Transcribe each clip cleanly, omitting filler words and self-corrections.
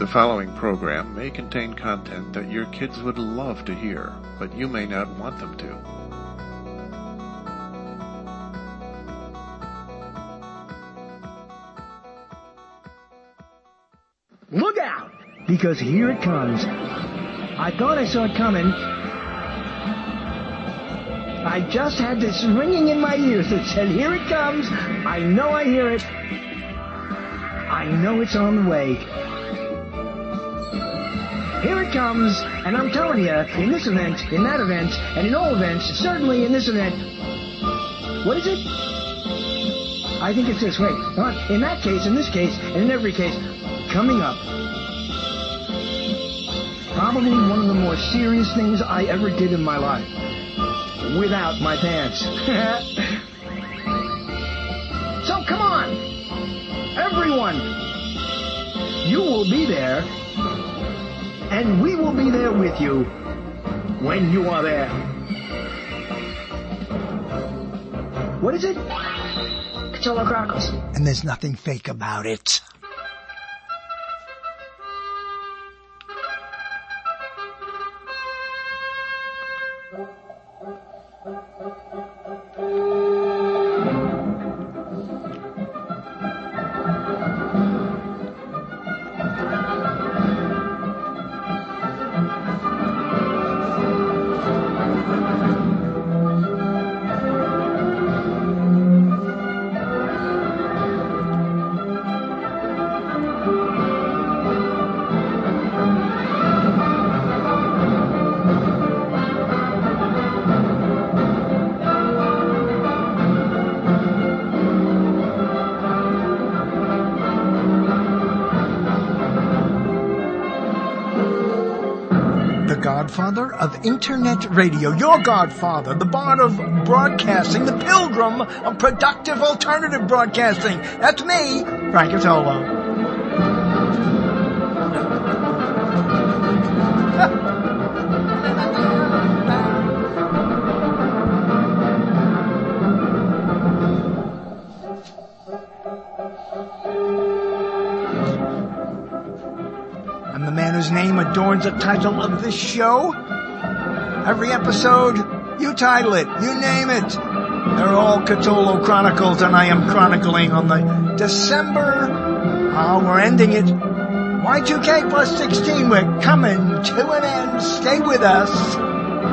The following program may contain content that your kids would love to hear, but you may not want them to. Look out! Because here it comes. I thought I saw it coming. I just had this ringing in my ears that said, here it comes. I know I hear it. I know it's on the way. Here it comes, and I'm telling you, in this event, in that event, and in all events, certainly in this event. What is it? I think it's this. Wait. In that case, in this case, and in every case, coming up, probably one of the more serious things I ever did in my life. Without my pants. So come on, everyone. You will be there, and we will be there with you when you are there. What is it? Cthulhu Chronicles. And there's nothing fake about it. Godfather of Internet Radio, your godfather, the bard of broadcasting, the pilgrim of productive alternative broadcasting. That's me, Frank Catolo. Whose name adorns the title of this show. Every episode, you title it, you name it. They're all Cthulhu Chronicles, and I am chronicling on the December. We're ending it. Y2K plus 16. We're coming to an end. Stay with us.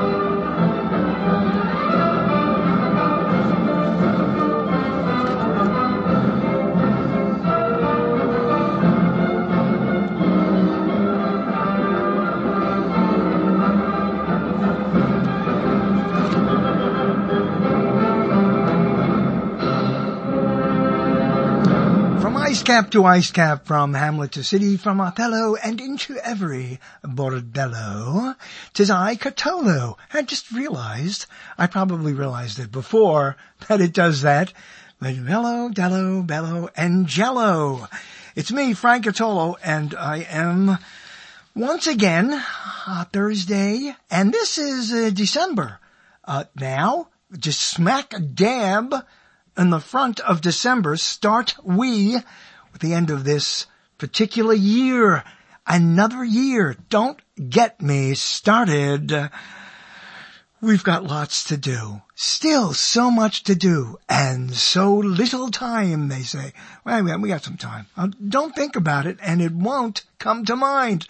Cap to ice cap, from hamlet to city, from Othello and into every bordello. 'Tis I, Cthulhu. I just realized, I probably realized it before, that it does that. But bello, dello, bello, and jello. It's me, Frank Cthulhu, and I am once again Thursday, and this is December. Now, just smack dab in the front of December, start we with the end of this particular year. Another year. Don't get me started. We've got lots to do. Still so much to do. And so little time, they say. Well, we got some time. Don't think about it, and it won't come to mind.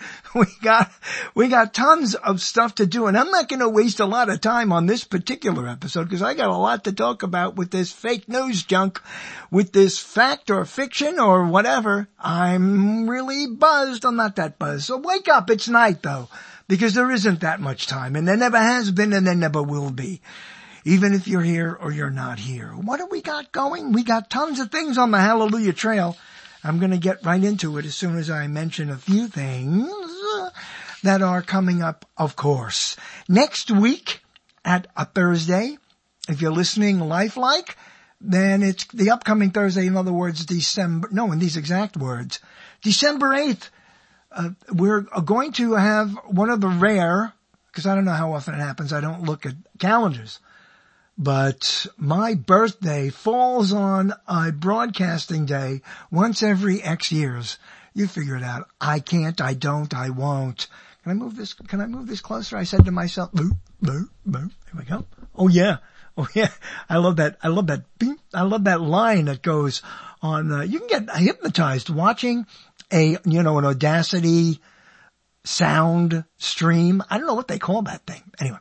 We got tons of stuff to do, and I'm not going to waste a lot of time on this particular episode, because I got a lot to talk about with this fake news junk, with this fact or fiction or whatever. I'm really buzzed. I'm not that buzzed. So wake up. It's night, though. Because there isn't that much time, and there never has been, and there never will be. Even if you're here or you're not here. What do we got going? We got tons of things on the Hallelujah Trail. I'm going to get right into it as soon as I mention a few things that are coming up, of course. Next week at a Thursday, if you're listening lifelike, then it's the upcoming Thursday, in other words, in these exact words, December 8th. We're going to have one of the rare, because I don't know how often it happens, I don't look at calendars, but my birthday falls on a broadcasting day once every X years. You figure it out. I can't, I don't, I won't. Can I move this closer? I said to myself, boo, boo, boo. Here we go. Oh yeah. I love that beep. I love that line that goes on, you can get hypnotized watching an Audacity sound stream. I don't know what they call that thing. Anyway.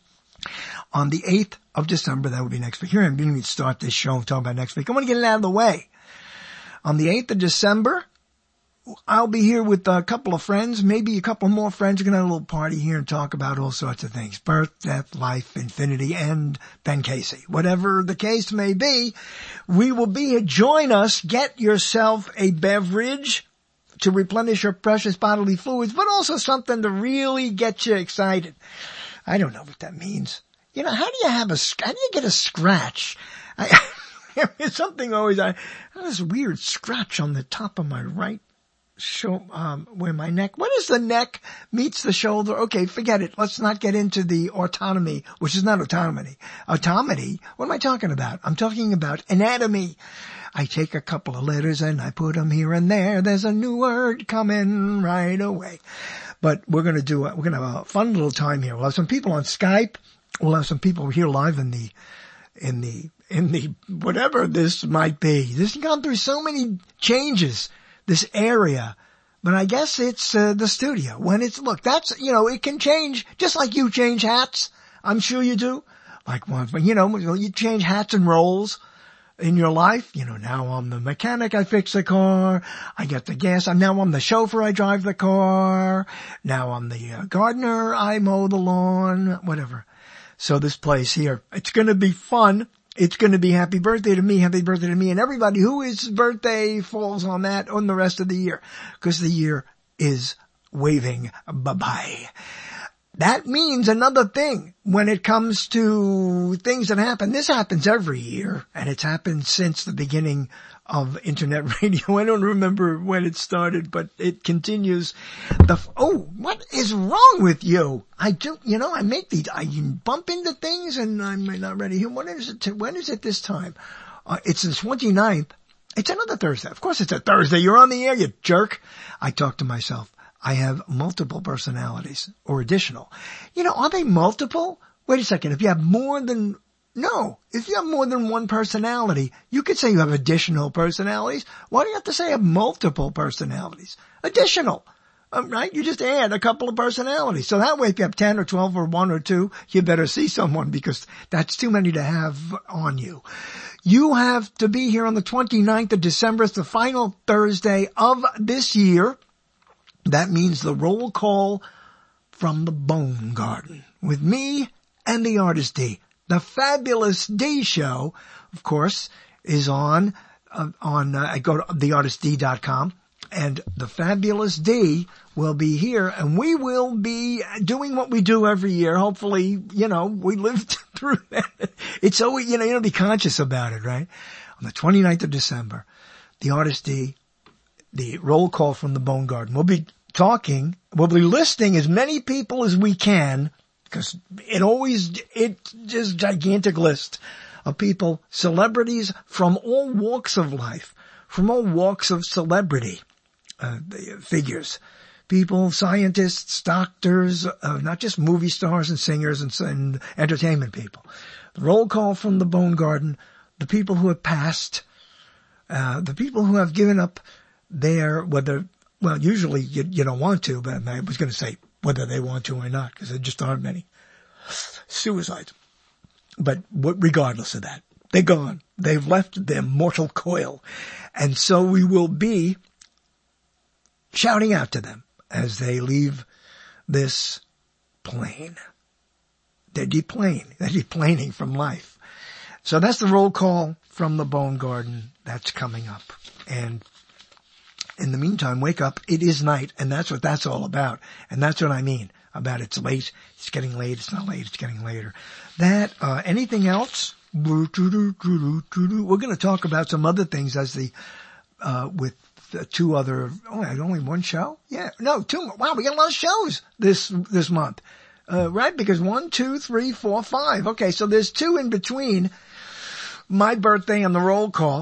On the 8th of December, that would be next week. Here I'm going to start this show and talk about next week. I want to get it out of the way. On the 8th of December, I'll be here with a couple of friends, maybe a couple more friends. We're going to have a little party here and talk about all sorts of things. Birth, death, life, infinity, and Ben Casey. Whatever the case may be, we will be here. Join us. Get yourself a beverage to replenish your precious bodily fluids, but also something to really get you excited. I don't know what that means. How do you get a scratch? It's something always, I have this weird scratch on the top of my right where my neck, what is the neck meets the shoulder? Okay, forget it. Let's not get into the autonomy, which is not autonomy. Autonomy? What am I talking about? I'm talking about anatomy. I take a couple of letters and I put them here and there. There's a new word coming right away. But we're going to have a fun little time here. We'll have some people on Skype. We'll have some people here live in the whatever this might be. This has gone through so many changes, this area. But I guess it's the studio. When it can change just like you change hats. I'm sure you do. You change hats and roles in your life. Now I'm the mechanic, I fix the car. I get the gas. Now I'm the chauffeur, I drive the car. Now I'm the gardener, I mow the lawn, whatever. So this place here, it's going to be fun. It's going to be happy birthday to me, and everybody whose birthday falls on the rest of the year, because the year is waving bye-bye. That means another thing when it comes to things that happen. This happens every year, and it's happened since the beginning of internet radio. I don't remember when it started, but it continues. What is wrong with you? I bump into things and I'm not ready here. When is it this time? It's the 29th. It's another Thursday. Of course it's a Thursday. You're on the air, you jerk. I talk to myself. I have multiple personalities, or additional. Are they multiple? Wait a second. If you have more than one personality, you could say you have additional personalities. Why do you have to say you have multiple personalities? Additional. Right? You just add a couple of personalities. So that way, if you have 10 or 12 or 1 or 2, you better see someone, because that's too many to have on you. You have to be here on the 29th of December. It's the final Thursday of this year. That means the roll call from the Bone Garden with me and the Artist D. The Fabulous D Show, of course, is on I go to theartistd.com, and the Fabulous D will be here, and we will be doing what we do every year. Hopefully, we lived through that. It's always, you know, be conscious about it, right? On the 29th of December, the Artist D, the roll call from the Bone Garden. We'll be listing as many people as we can, because it's just gigantic list of people, celebrities from all walks of life, from all walks of celebrity, figures, people, scientists, doctors, not just movie stars and singers and entertainment people. The roll call from the Bone Garden, the people who have passed, the people who have given up usually you don't want to, but I was going to say whether they want to or not, because there just aren't many suicides. But regardless of that, they're gone. They've left their mortal coil. And so we will be shouting out to them as they leave this plane. They're deplaning from life. So that's the roll call from the Bone Garden. That's coming up. And in the meantime, wake up. It is night, and that's what that's all about. And that's what I mean about it's late. It's getting late. It's not late. It's getting later. Anything else? We're going to talk about some other things with two other, only one show? Yeah, no, two. Wow, we got a lot of shows this month. Right? Because 1, 2, 3, 4, 5. Okay, so there's 2 in between my birthday and the roll call.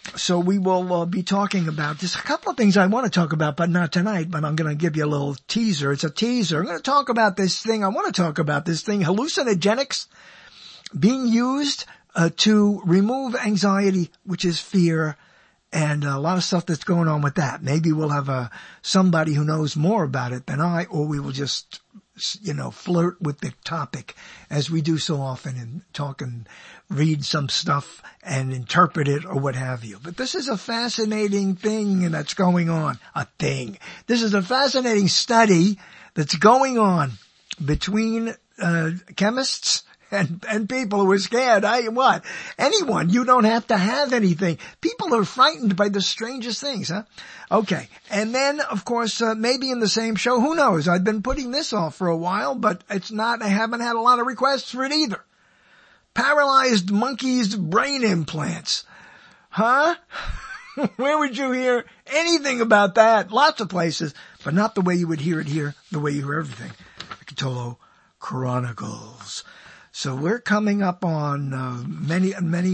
So we will be talking about this. A couple of things I want to talk about, but not tonight, but I'm going to give you a little teaser. It's a teaser. I'm going to talk about this thing. I want to talk about this thing, hallucinogenics being used to remove anxiety, which is fear, and a lot of stuff that's going on with that. Maybe we'll have somebody who knows more about it than I, or we will just, flirt with the topic as we do so often and talk and read some stuff and interpret it or what have you. But this is a fascinating thing that's going on. This is a fascinating study that's going on between chemists and people who are scared. Anyone. You don't have to have anything. People are frightened by the strangest things, huh? Okay. And then, of course, maybe in the same show, who knows? I've been putting this off for a while, but I haven't had a lot of requests for it either. Paralyzed monkeys' brain implants. Huh? Where would you hear anything about that? Lots of places, but not the way you would hear it here, the way you hear everything. The Cthulhu Chronicles. So we're coming up on many.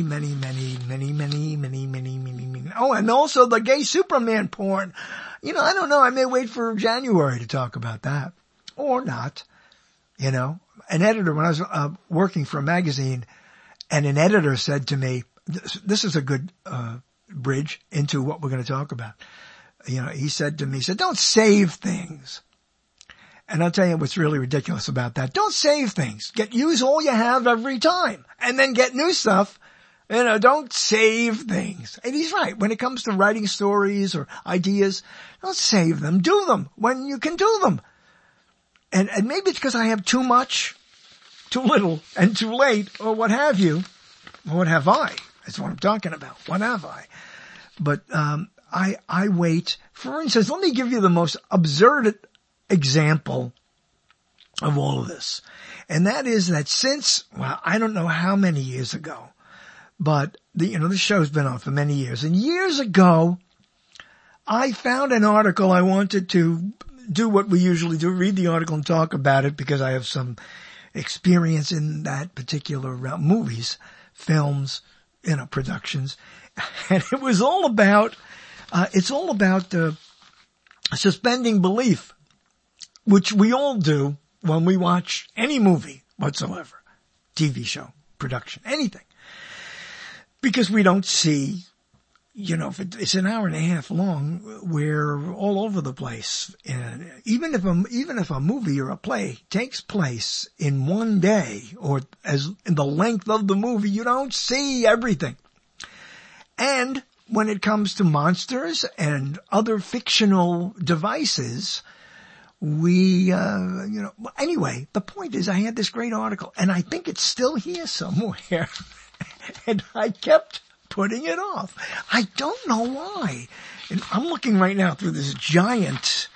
Oh, and also the gay Superman porn. I don't know. I may wait for January to talk about that. Or not. An editor, when I was working for a magazine, and an editor said to me, this is a good bridge into what we're going to talk about. He said to me, don't save things. And I'll tell you what's really ridiculous about that. Don't save things. Use all you have every time and then get new stuff. Don't save things. And he's right. When it comes to writing stories or ideas, don't save them. Do them when you can do them. And maybe it's because I have too much, too little, and too late, or what have you. What have I? That's what I'm talking about. What have I? But I wait. For instance, let me give you the most absurd example of all of this. And that is that since, I don't know how many years ago, but the show's been on for many years. And years ago, I found an article. I wanted to do what we usually do, read the article and talk about it because I have some experience in that particular movies, films, productions. And it was all about, suspending belief, which we all do when we watch any movie whatsoever, TV show, production, anything. Because we don't see, if it's an hour and a half long, we're all over the place. And even if a movie or a play takes place in one day or as in the length of the movie, you don't see everything. And when it comes to monsters and other fictional devices, anyway, the point is I had this great article and I think it's still here somewhere and I kept putting it off. I don't know why. And I'm looking right now through this giant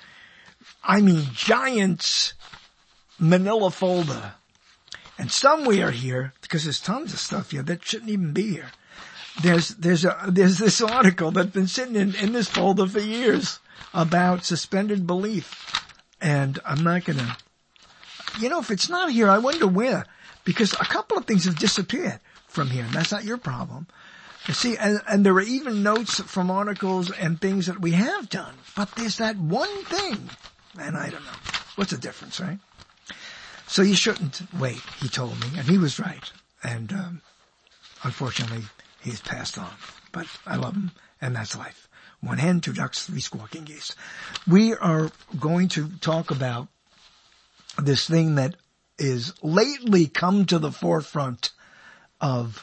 manila folder. And somewhere here, because there's tons of stuff here that shouldn't even be here. There's this article that's been sitting in this folder for years about suspended belief. And I'm not gonna, if it's not here, I wonder where, because a couple of things have disappeared from here, and that's not your problem. You see, and there are even notes from articles and things that we have done, but there's that one thing, and I don't know. What's the difference, right? So you shouldn't wait, he told me, and he was right. And, unfortunately, he's passed on, but I love him, and that's life. 1 hen, 2 ducks, 3 squawking geese. We are going to talk about this thing that is lately come to the forefront of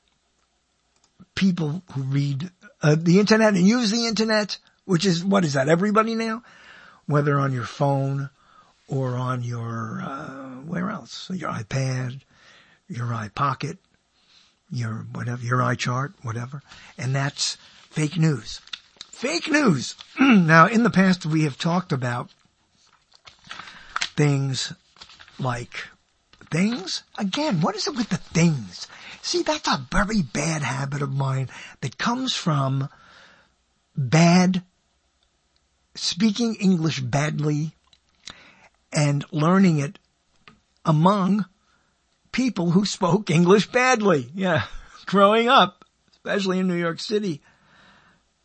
people who read the internet and use the internet, which is, what is that, everybody now? Whether on your phone or on your, where else? Your iPad, your iPocket, your whatever, your iChart, whatever. And that's fake news. Fake news. Now, in the past, we have talked about things like things. Again, what is it with the things? See, that's a very bad habit of mine that comes from speaking English badly and learning it among people who spoke English badly. Yeah, growing up, especially in New York City.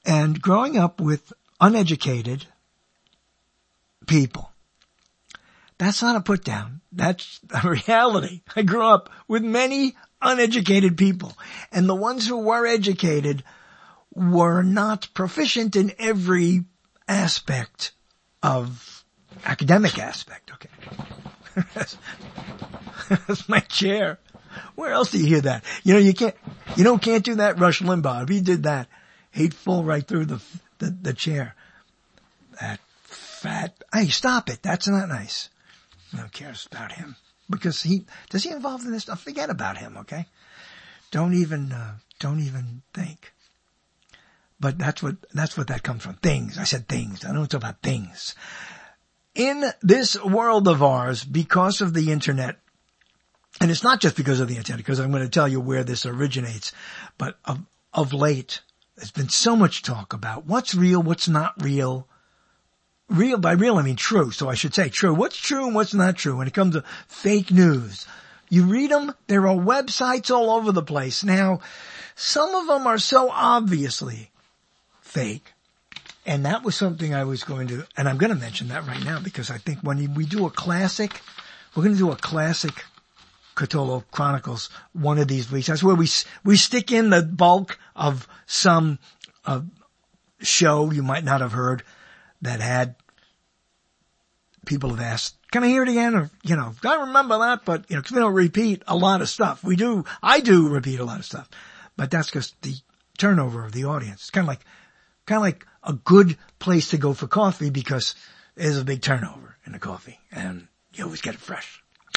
And growing up with uneducated people, that's not a put down. That's a reality. I grew up with many uneducated people, and the ones who were educated were not proficient in every aspect of academic aspect. Okay. That's my chair. Where else do you hear that? You can't do that. Rush Limbaugh. If he did that, he'd fall right through the chair. That fat, hey, stop it. That's not nice. No one cares about him because does he involved in this stuff? Forget about him. Okay. Don't even think. But that's what that comes from. Things. I said things. I don't talk about things. In this world of ours, because of the internet, and it's not just because of the internet, because I'm going to tell you where this originates, but of late, there's been so much talk about what's real, what's not real. Real, by real, I mean true, so I should say true. What's true and what's not true when it comes to fake news? You read them, there are websites all over the place. Now, some of them are so obviously fake, and that was something I was going to, and I'm going to mention that right now because I think when we do a classic, we're going to do a classic Cthulhu Chronicles one of these weeks. That's where we stick in the bulk of some show you might not have heard that had people have asked, can I hear it again? Or, I remember that, but, because we don't repeat a lot of stuff. I do repeat a lot of stuff, but that's because the turnover of the audience. It's kind of like a good place to go for coffee because there's a big turnover in the coffee and you always get it fresh.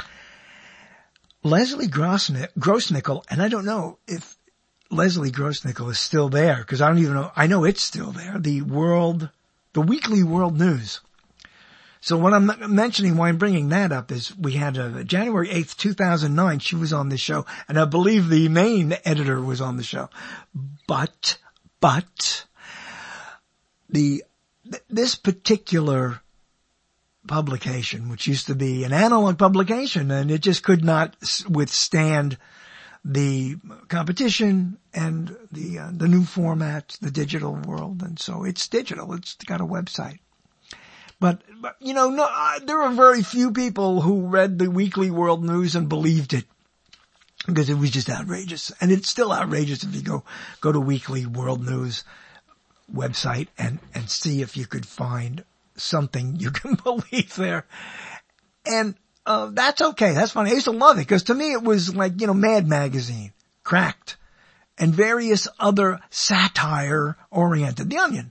Leslie Grossnickel, and I don't know if Leslie Grossnickel is still there because I don't even know. I know it's still there. The Weekly World News. So what I'm mentioning, why I'm bringing that up is we had January 8th, 2009, she was on the show, and I believe the main editor was on the show. But this particular publication, which used to be an analog publication, and it just could not withstand the competition and the new format, the digital world, and so it's digital. It's got a website. But there are very few people who read the Weekly World News and believed it because it was just outrageous. And it's still outrageous if you go to Weekly World News website and see if you could find something you can believe there. And that's okay. That's funny. I used to love it because to me it was like, Mad Magazine, Cracked, and various other satire-oriented. The Onion.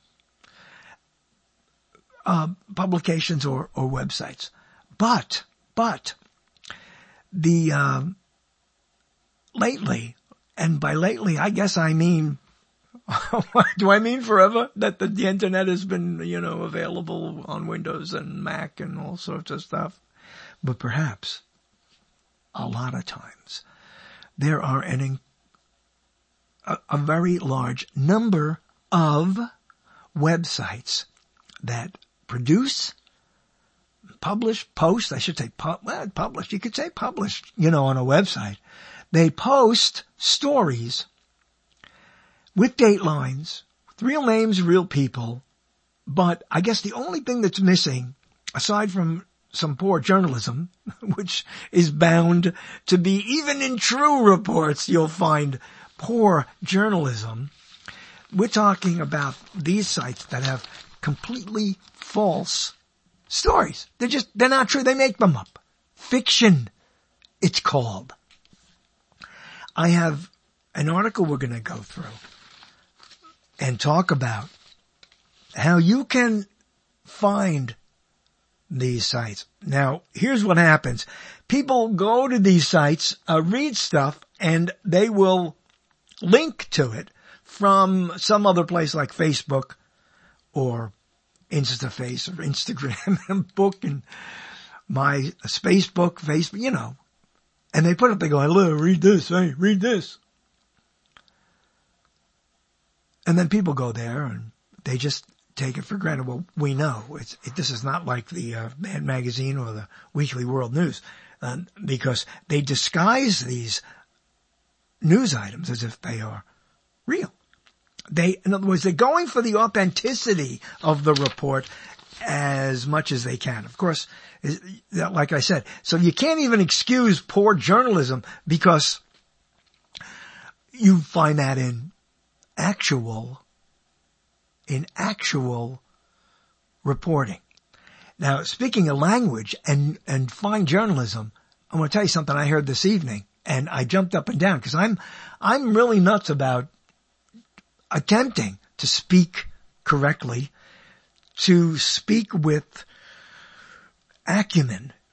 Publications or websites. But the, lately, and by lately, I guess I mean, do I mean forever that the internet has been, available on Windows and Mac and all sorts of stuff? But perhaps a lot of times there are a very large number of websites that produce, publish, post, I should say publish, you could say publish, on a website. They post stories with datelines, with real names, real people, but I guess the only thing that's missing, aside from some poor journalism, which is bound to be, even in true reports, you'll find poor journalism. We're talking about these sites that have completely false stories. They're not true. They make them up. Fiction, it's called. I have an article we're going to go through and talk about how you can find these sites. Now, here's what happens. People go to these sites, read stuff, and they will link to it from some other place like Facebook or InstaFace or Instagram and book and my Facebook, Facebook, and they put up, they go, hello, read this, hey, read this. And then people go there and they just take it for granted. Well, we know this is not like the Mad Magazine or the Weekly World News, because they disguise these news items as if they are real. In other words, they're going for the authenticity of the report as much as they can. Of course, like I said, so you can't even excuse poor journalism because you find that in actual reporting. Now, speaking of language and fine journalism, I'm going to tell you something I heard this evening, and I jumped up and down because I'm really nuts about attempting to speak correctly, to speak with acumen.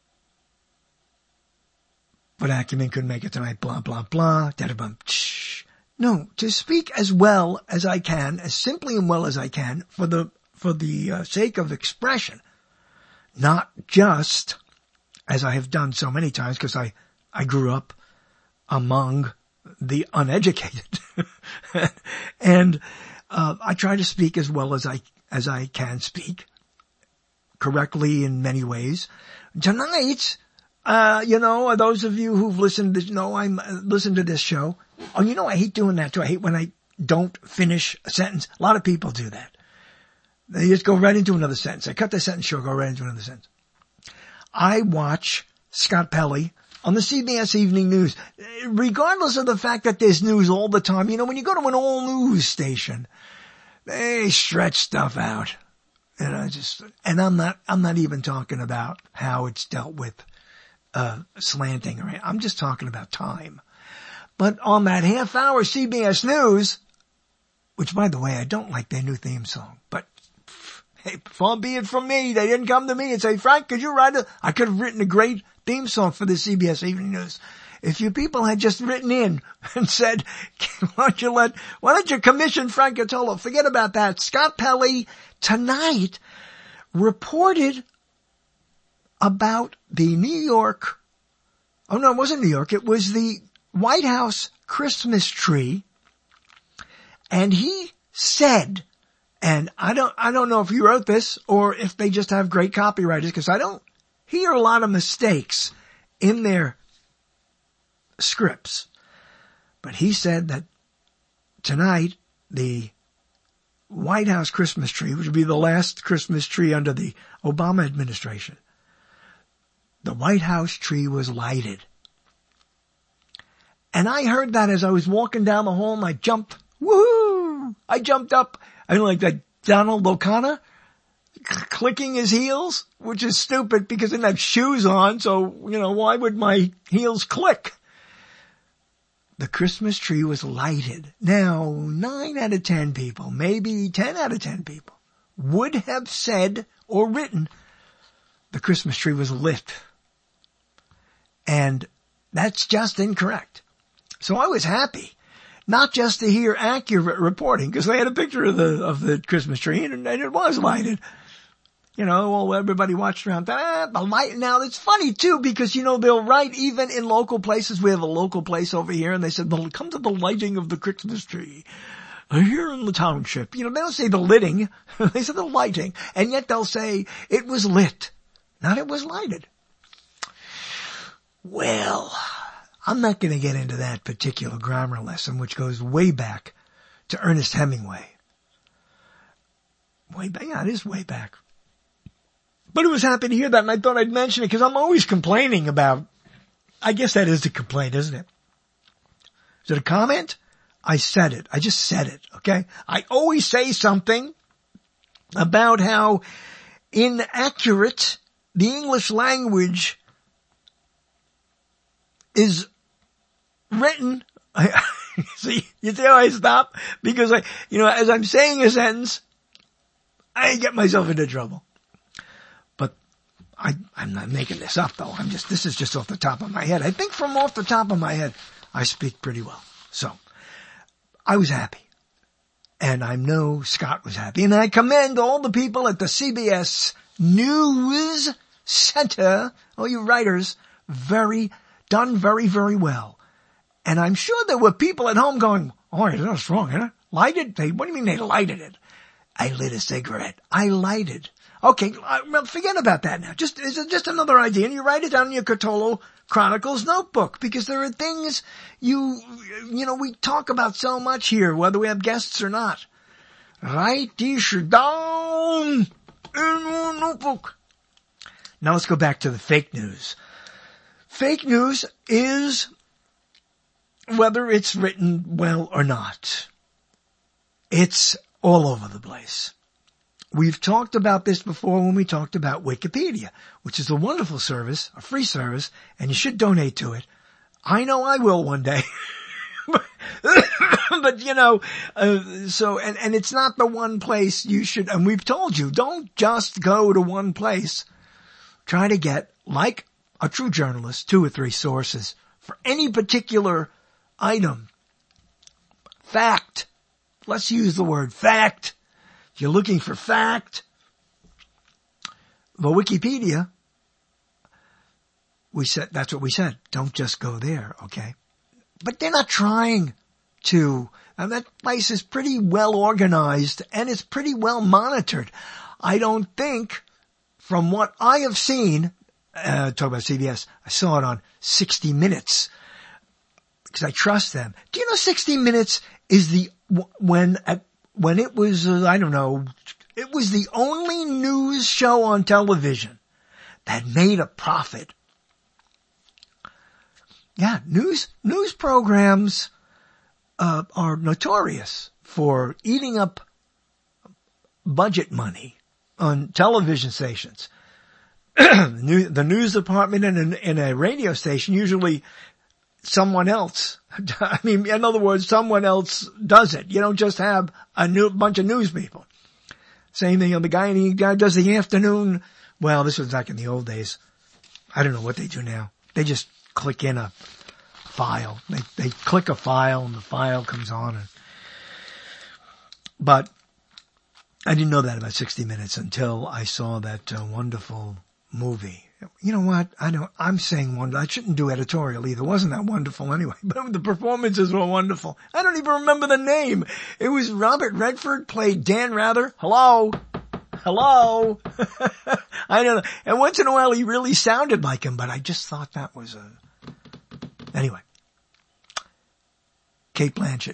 But acumen couldn't make it tonight, blah, blah, blah, da-da-bum, tsh. No, to speak as well as I can, as simply and well as I can, for the sake of expression. Not just, as I have done so many times, because I grew up among the uneducated. And I try to speak as well as I can speak, correctly in many ways. Tonight, those of you who've listened to, listen to this show. Oh, I hate doing that too. I hate when I don't finish a sentence. A lot of people do that. They just go right into another sentence. I cut the sentence short, go right into another sentence. I watch Scott Pelley on the CBS Evening News, regardless of the fact that there's news all the time. When you go to an all news station, they stretch stuff out. And I'm not even talking about how it's dealt with, slanting, or I'm just talking about time. But on that half hour CBS News, which by the way, I don't like their new theme song, but hey, far be it from me. They didn't come to me and say, Frank, could you write I could have written a great theme song for the CBS Evening News. If you people had just written in and said, why don't you commission Frank Cottolo? Forget about that. Scott Pelley tonight reported about the it wasn't New York. It was the White House Christmas tree. And he said, and I don't know if he wrote this or if they just have great copywriters, because I don't hear a lot of mistakes in their scripts. But he said that tonight, the White House Christmas tree, which would be the last Christmas tree under the Obama administration, the White House tree was lighted. And I heard that as I was walking down the hall, and I jumped, woohoo! I jumped up, like that Donald O'Connor, clicking his heels, which is stupid because I didn't have shoes on, so, why would my heels click? The Christmas tree was lighted. Now, 9 out of 10 people, maybe 10 out of 10 people, would have said or written, the Christmas tree was lit. And that's just incorrect. So I was happy, not just to hear accurate reporting, because they had a picture of the Christmas tree, and it was lighted. Everybody watched around. The light. Now, it's funny, too, because, they'll write even in local places. We have a local place over here, and they said, come to the lighting of the Christmas tree here in the township. They don't say the lighting. They say the lighting. And yet they'll say it was lit, not it was lighted. Well, I'm not going to get into that particular grammar lesson, which goes way back to Ernest Hemingway. Way back? Yeah, it is way back. But I was happy to hear that, and I thought I'd mention it because I'm always complaining about, I guess that is a complaint, isn't it? Is it a comment? I said it. I just said it, okay? I always say something about how inaccurate the English language is written. See how I stop? Because as I'm saying a sentence, I get myself into trouble. But I'm not making this up though. This is just off the top of my head. I think from off the top of my head, I speak pretty well. So I was happy. And I know Scott was happy. And I commend all the people at the CBS News Center, all you writers, done very, very well. And I'm sure there were people at home going, oh, that's wrong, huh? Lighted? What do you mean they lighted it? I lit a cigarette. I lighted. Okay, well, forget about that now. It's just another idea, and you write it down in your Cthulhu Chronicles notebook, because there are things we talk about so much here, whether we have guests or not. Write these down in your notebook. Now let's go back to the fake news. Fake news is whether it's written well or not. It's all over the place. We've talked about this before when we talked about Wikipedia, which is a wonderful service, a free service, and you should donate to it. I know I will one day. but and it's not the one place you should, and we've told you, don't just go to one place. Try to get, like a true journalist, 2 or 3 sources for any particular item. Fact. Let's use the word fact. If you're looking for fact, the Wikipedia, that's what we said. Don't just go there, okay? But they're not trying to. And that place is pretty well organized and it's pretty well monitored. I don't think, from what I have seen, talk about CBS, I saw it on 60 Minutes because I trust them. Do you know 60 Minutes is when it was, it was the only news show on television that made a profit. Yeah, news programs are notorious for eating up budget money on television stations. The news department in a radio station, usually someone else. I mean, in other words, someone else does it. You don't just have a bunch of news people. Same thing, the guy does the afternoon. Well, this was back in the old days. I don't know what they do now. They just click in a file. They click a file and the file comes on. But I didn't know that about 60 Minutes until I saw that wonderful movie. You know what? I'm saying wonderful. I shouldn't do editorial either. It wasn't that wonderful anyway, but the performances were wonderful. I don't even remember the name. It was Robert Redford played Dan Rather. Hello. I don't know. And once in a while he really sounded like him, but I just thought that was anyway. Cate Blanchett.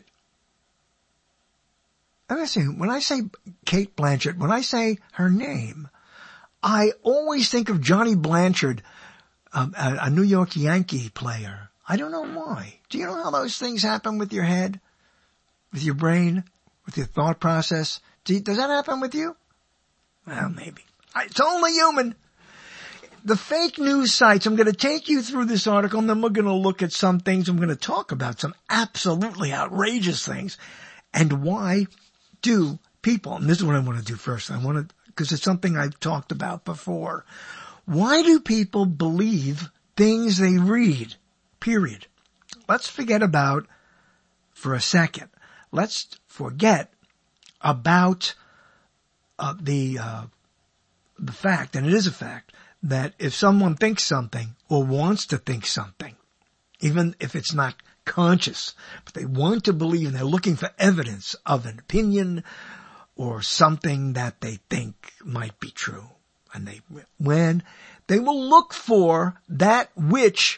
When I say Cate Blanchett, when I say her name, I always think of Johnny Blanchard, a New York Yankee player. I don't know why. Do you know how those things happen with your head, with your brain, with your thought process? Does that happen with you? Well, maybe. It's only human. The fake news sites, I'm going to take you through this article and then we're going to look at some things. I'm going to talk about some absolutely outrageous things. And why do people, and this is what I want to do first. Because it's something I've talked about before. Why do people believe things they read? Period. Let's forget about, for a second, let's forget about the fact, and it is a fact, that if someone thinks something or wants to think something, even if it's not conscious, but they want to believe and they're looking for evidence of an opinion or something that they think might be true. And when they will look for that which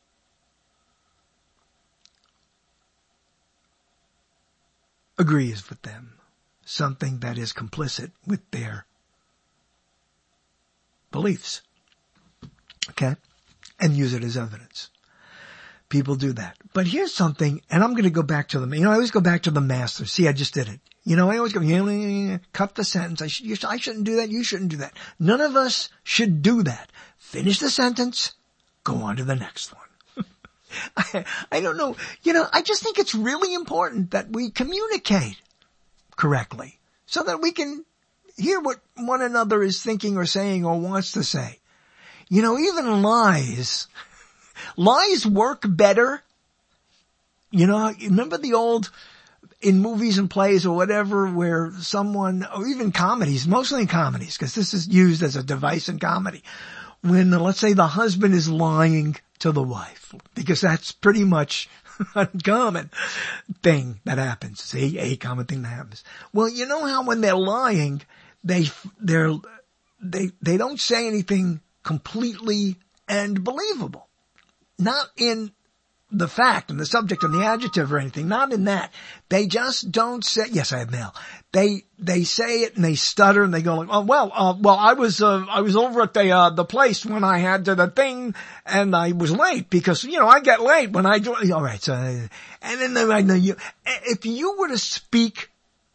agrees with them, something that is complicit with their beliefs. Okay? And use it as evidence. People do that. But here's something, and I'm going to go back to them. I always go back to the master. See, I just did it. I always go, cut the sentence. I shouldn't do that. You shouldn't do that. None of us should do that. Finish the sentence. Go on to the next one. I don't know. I just think it's really important that we communicate correctly so that we can hear what one another is thinking or saying or wants to say. Even lies work better. Remember the old, in movies and plays or whatever, where someone, or even comedies, mostly in comedies, because this is used as a device in comedy, when, let's say, the husband is lying to the wife, because that's pretty much uncommon thing that happens. See, a common thing that happens. Well, you know how when they're lying, they don't say anything completely and believable. Not in the fact and the subject and the adjective or anything, not in that. They just don't say, yes, I have mail. They say it and they stutter and they go like, oh, well, I was over at the place when I had the thing and I was late because, I get late when I do, all right. So, and then I know you, if you were to speak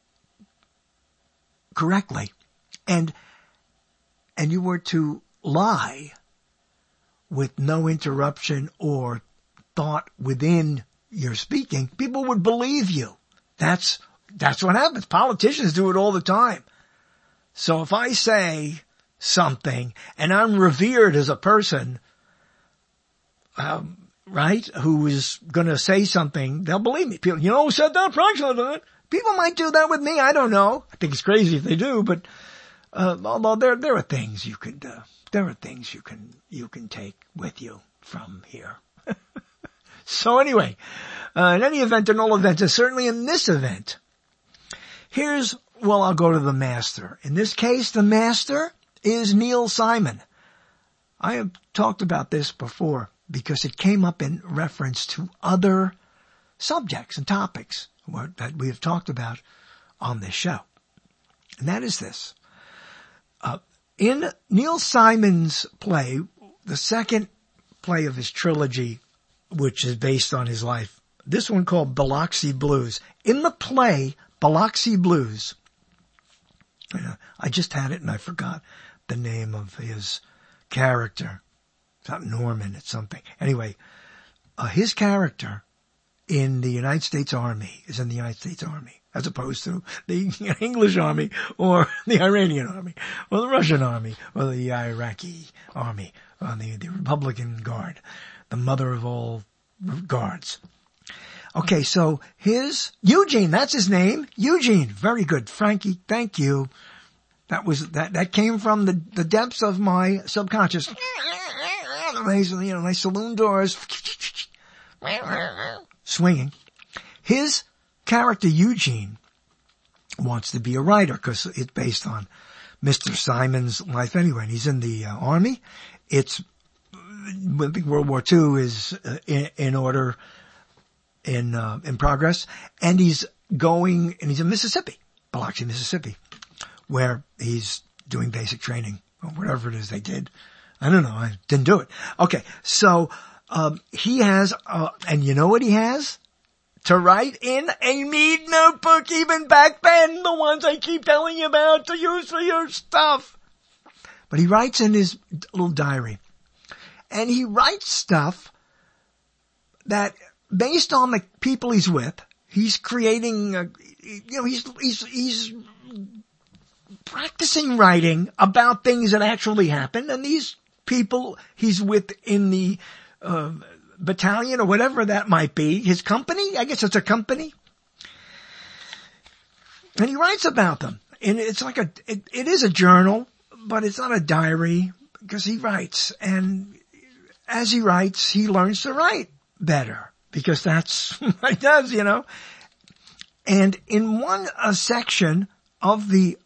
correctly and you were to lie with no interruption or thought within your speaking, people would believe you. That's what happens. Politicians do it all the time. So if I say something and I'm revered as a person, right, who is going to say something, they'll believe me. People, who said that? Franklin. People might do that with me. I don't know. I think it's crazy if they do, but although there are things you can take with you from here. So anyway, in any event, in all events, and certainly in this event, I'll go to the master. In this case, the master is Neil Simon. I have talked about this before because it came up in reference to other subjects and topics that we have talked about on this show. And that is this. In Neil Simon's play, the second play of his trilogy, which is based on his life, this one called Biloxi Blues. In the play, Biloxi Blues, I just had it and I forgot the name of his character. It's not Norman, it's something. Anyway, his character in the United States Army is in the United States Army, as opposed to the English Army or the Iranian Army or the Russian Army or the Iraqi Army or the Republican Guard, the mother of all guards. Okay, so Eugene, that's his name. Eugene, very good. Frankie, thank you. That came from the depths of my subconscious. My saloon doors swinging. His character Eugene wants to be a writer because it's based on Mr. Simon's life anyway. And he's in the army. I think World War II is in progress, and he's in Mississippi, Biloxi, Mississippi, where he's doing basic training or whatever it is they did. I don't know. I didn't do it. Okay. So, he has, and you know what he has? To write in a Mead notebook, even back then, the ones I keep telling you about to use for your stuff. But he writes in his little diary. And he writes stuff that, based on the people he's with, he's creating, he's practicing writing about things that actually happened. And these people he's with in the battalion or whatever that might be, his company, I guess it's a company. And he writes about them. And it's like it is a journal, but it's not a diary because he writes. And as he writes, he learns to write better because that's what he does, And in one section of the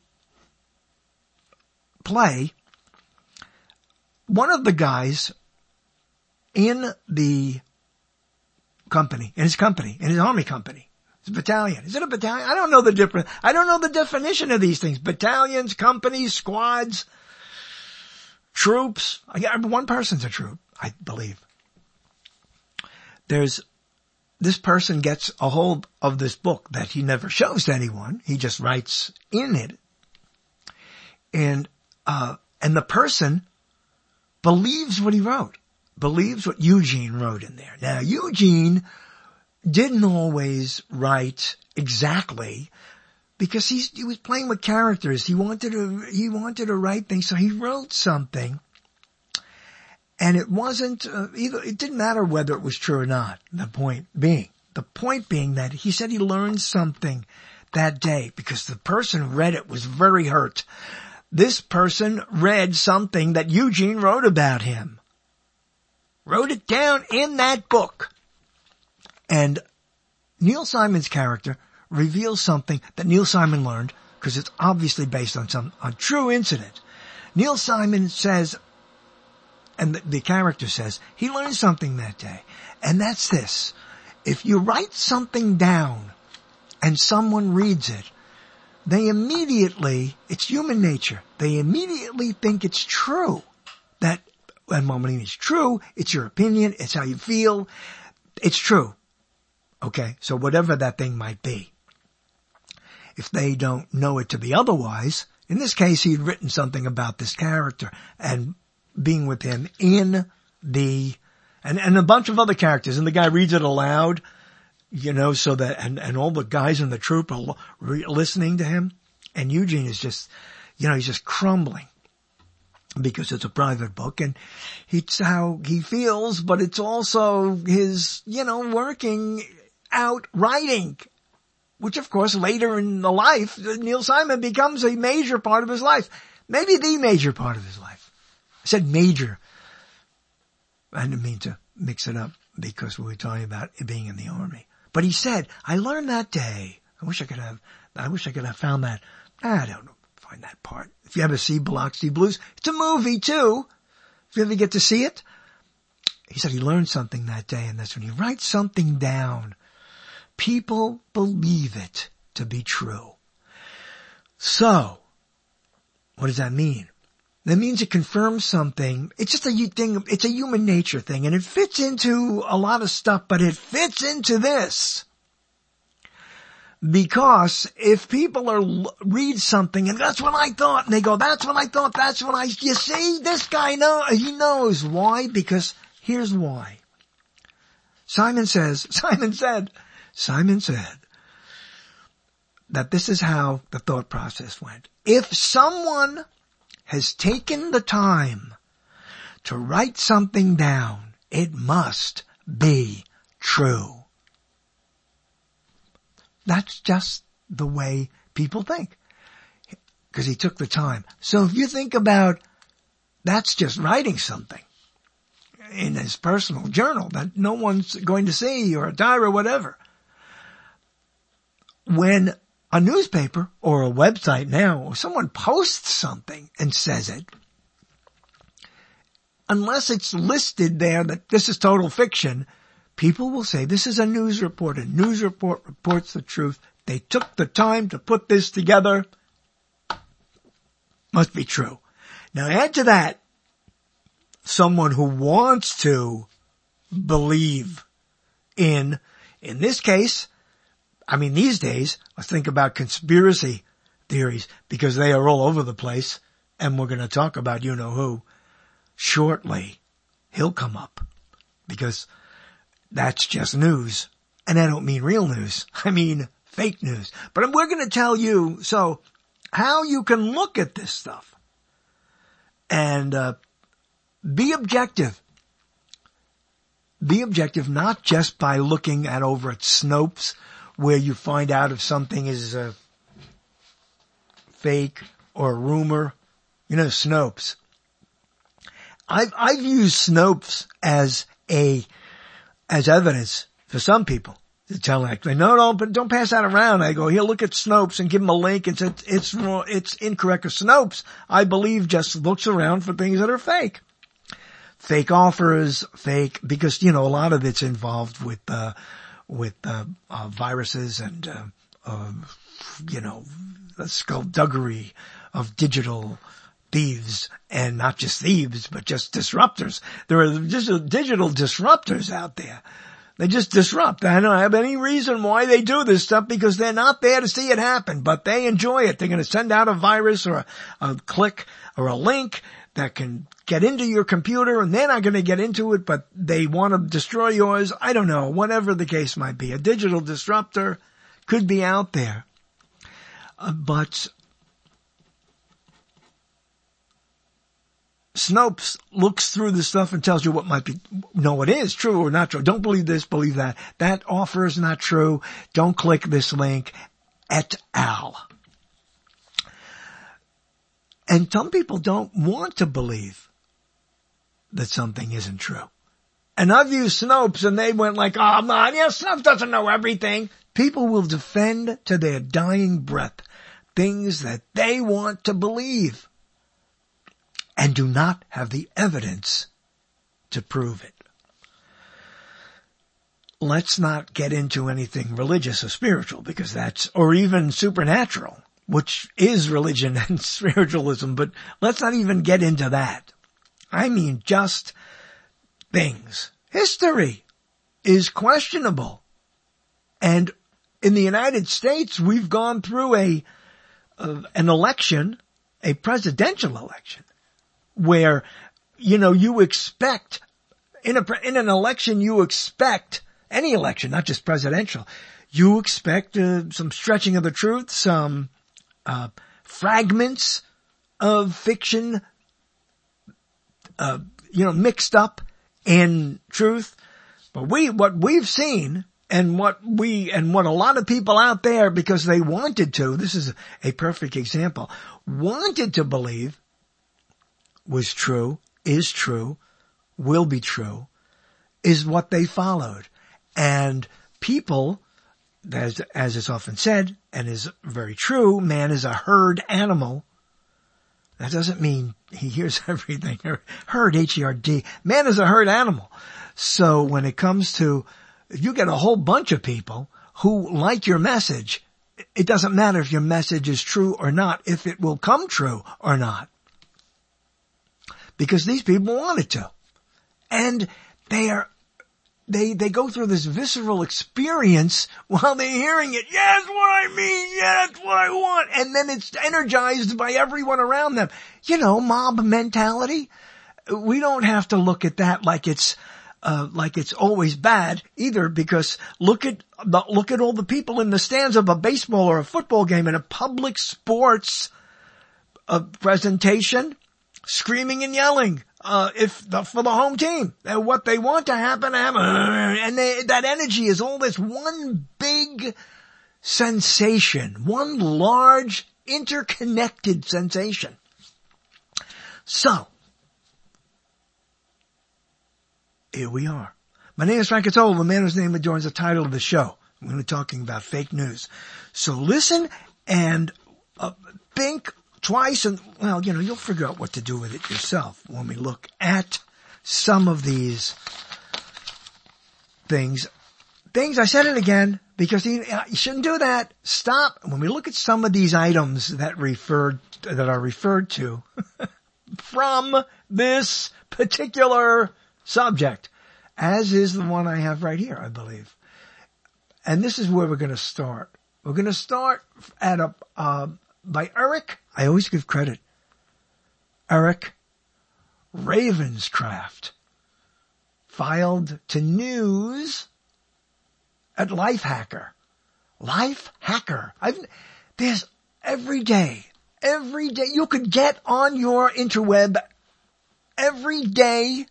play, one of the guys in his army company, his battalion. Is it a battalion? I don't know the difference. I don't know the definition of these things. Battalions, companies, squads, troops. One person's a troop, I believe. This person gets a hold of this book that he never shows to anyone. He just writes in it. And the person believes what he wrote, believes what Eugene wrote in there. Now, Eugene didn't always write exactly because he was playing with characters. He wanted to write things, so he wrote something. And it wasn't it didn't matter whether it was true or not. The point being that he said he learned something that day because the person read it was very hurt. This person read something that Eugene wrote about him. Wrote it down in that book. And Neil Simon's character reveals something that Neil Simon learned, because it's obviously based on a true incident. Neil Simon says, and the character says, he learned something that day. And that's this. If you write something down and someone reads it, they immediately, it's human nature, they immediately think it's true. And when it's true, it's your opinion, it's how you feel, it's true. Okay, so whatever that thing might be. If they don't know it to be otherwise, in this case he'd written something about this character and being with him in and a bunch of other characters, and the guy reads it aloud, so that, and all the guys in the troop are listening to him, and Eugene is just, he's just crumbling because it's a private book, and it's how he feels, but it's also his, working out writing, which of course later in the life, Neil Simon becomes a major part of his life. Maybe the major part of his life. I said major. I didn't mean to mix it up because we were talking about it being in the army. But he said, I learned that day. I wish I could have found that. I don't know, find that part. If you ever see Biloxi Blues, it's a movie too. If you ever get to see it. He said he learned something that day, and that's when you write something down, people believe it to be true. So, what does that mean? That means it confirms something. It's just it's a human nature thing, and it fits into a lot of stuff, but it fits into this. Because if people read something and that's what I thought, and they go, that's what I thought, you see, this guy he knows. Why? Because here's why. Simon said that this is how the thought process went. If someone has taken the time to write something down, it must be true. That's just the way people think. Because he took the time. So if you think about, that's just writing something in his personal journal that no one's going to see, or a diary or whatever. When a newspaper or a website now, or someone posts something and says it, unless it's listed there that this is total fiction, people will say this is a news report. A news report reports the truth. They took the time to put this together. Must be true. Now add to that someone who wants to believe in this case, these days, let's think about conspiracy theories, because they are all over the place, and we're going to talk about who shortly. He'll come up, because that's just news. And I don't mean real news. I mean fake news. But we're going to tell you, how you can look at this stuff and be objective. Be objective, not just by looking over at Snopes, where you find out if something is fake or a rumor. Snopes. I've used Snopes as evidence for some people to tell them, no, but don't pass that around. I go, here, look at Snopes, and give them a link and say it's wrong, it's incorrect. Or Snopes, I believe, just looks around for things that are fake. Fake offers, because, a lot of it's involved with viruses and, the skullduggery of digital thieves, and not just thieves, but just disruptors. There are just digital disruptors out there. They just disrupt. I don't have any reason why they do this stuff, because they're not there to see it happen, but they enjoy it. They're going to send out a virus or a click or a link that can get into your computer, and they're not going to get into it, but they want to destroy yours. I don't know, whatever the case might be. A digital disruptor could be out there. But Snopes looks through the stuff and tells you what might be, no, it is true or not true. Don't believe this, believe that. That offer is not true. Don't click this link, et al. And some people don't want to believe that something isn't true. And I've used Snopes and they went like, oh man, yeah, Snopes doesn't know everything. People will defend to their dying breath things that they want to believe and do not have the evidence to prove it. Let's not get into anything religious or spiritual because or even supernatural, which is religion and spiritualism, but let's not even get into that. I mean, just things. History is questionable. And in the United States, we've gone through an election, a presidential election, where, you expect, in an election, you expect, any election, not just presidential, you expect some stretching of the truth, some fragments of fiction, mixed up in truth. But what we've seen and what a lot of people out there, because they wanted to, this is a perfect example, wanted to believe was true, is true, will be true, is what they followed. And people, as is often said, and is very true, man is a herd animal. That doesn't mean he hears everything. Herd, H-E-R-D. Man is a herd animal. So when it comes to, if you get a whole bunch of people who like your message, it doesn't matter if your message is true or not, if it will come true or not. Because these people want it to. And they go through this visceral experience while they're hearing it. Yeah, that's what I mean. Yeah, that's what I want. And then it's energized by everyone around them. Mob mentality. We don't have to look at that like it's always bad either, because look at all the people in the stands of a baseball or a football game in a public sports presentation, screaming and yelling. For the home team, what they want to happen, and that energy is all this one big sensation, one large interconnected sensation. So, here we are. My name is Frank Cattola, the man whose name adorns the title of the show. I'm going to be talking about fake news. So listen and think twice, and you'll figure out what to do with it yourself when we look at some of these things. I said it again because you shouldn't do that. Stop. When we look at some of these items that are referred to from this particular subject, as is the one I have right here, I believe. And this is where we're going to start. We're going to start at by Eric. I always give credit. Eric Ravenscraft filed to news at Lifehacker. Lifehacker. There's every day, you could get on your interweb every day,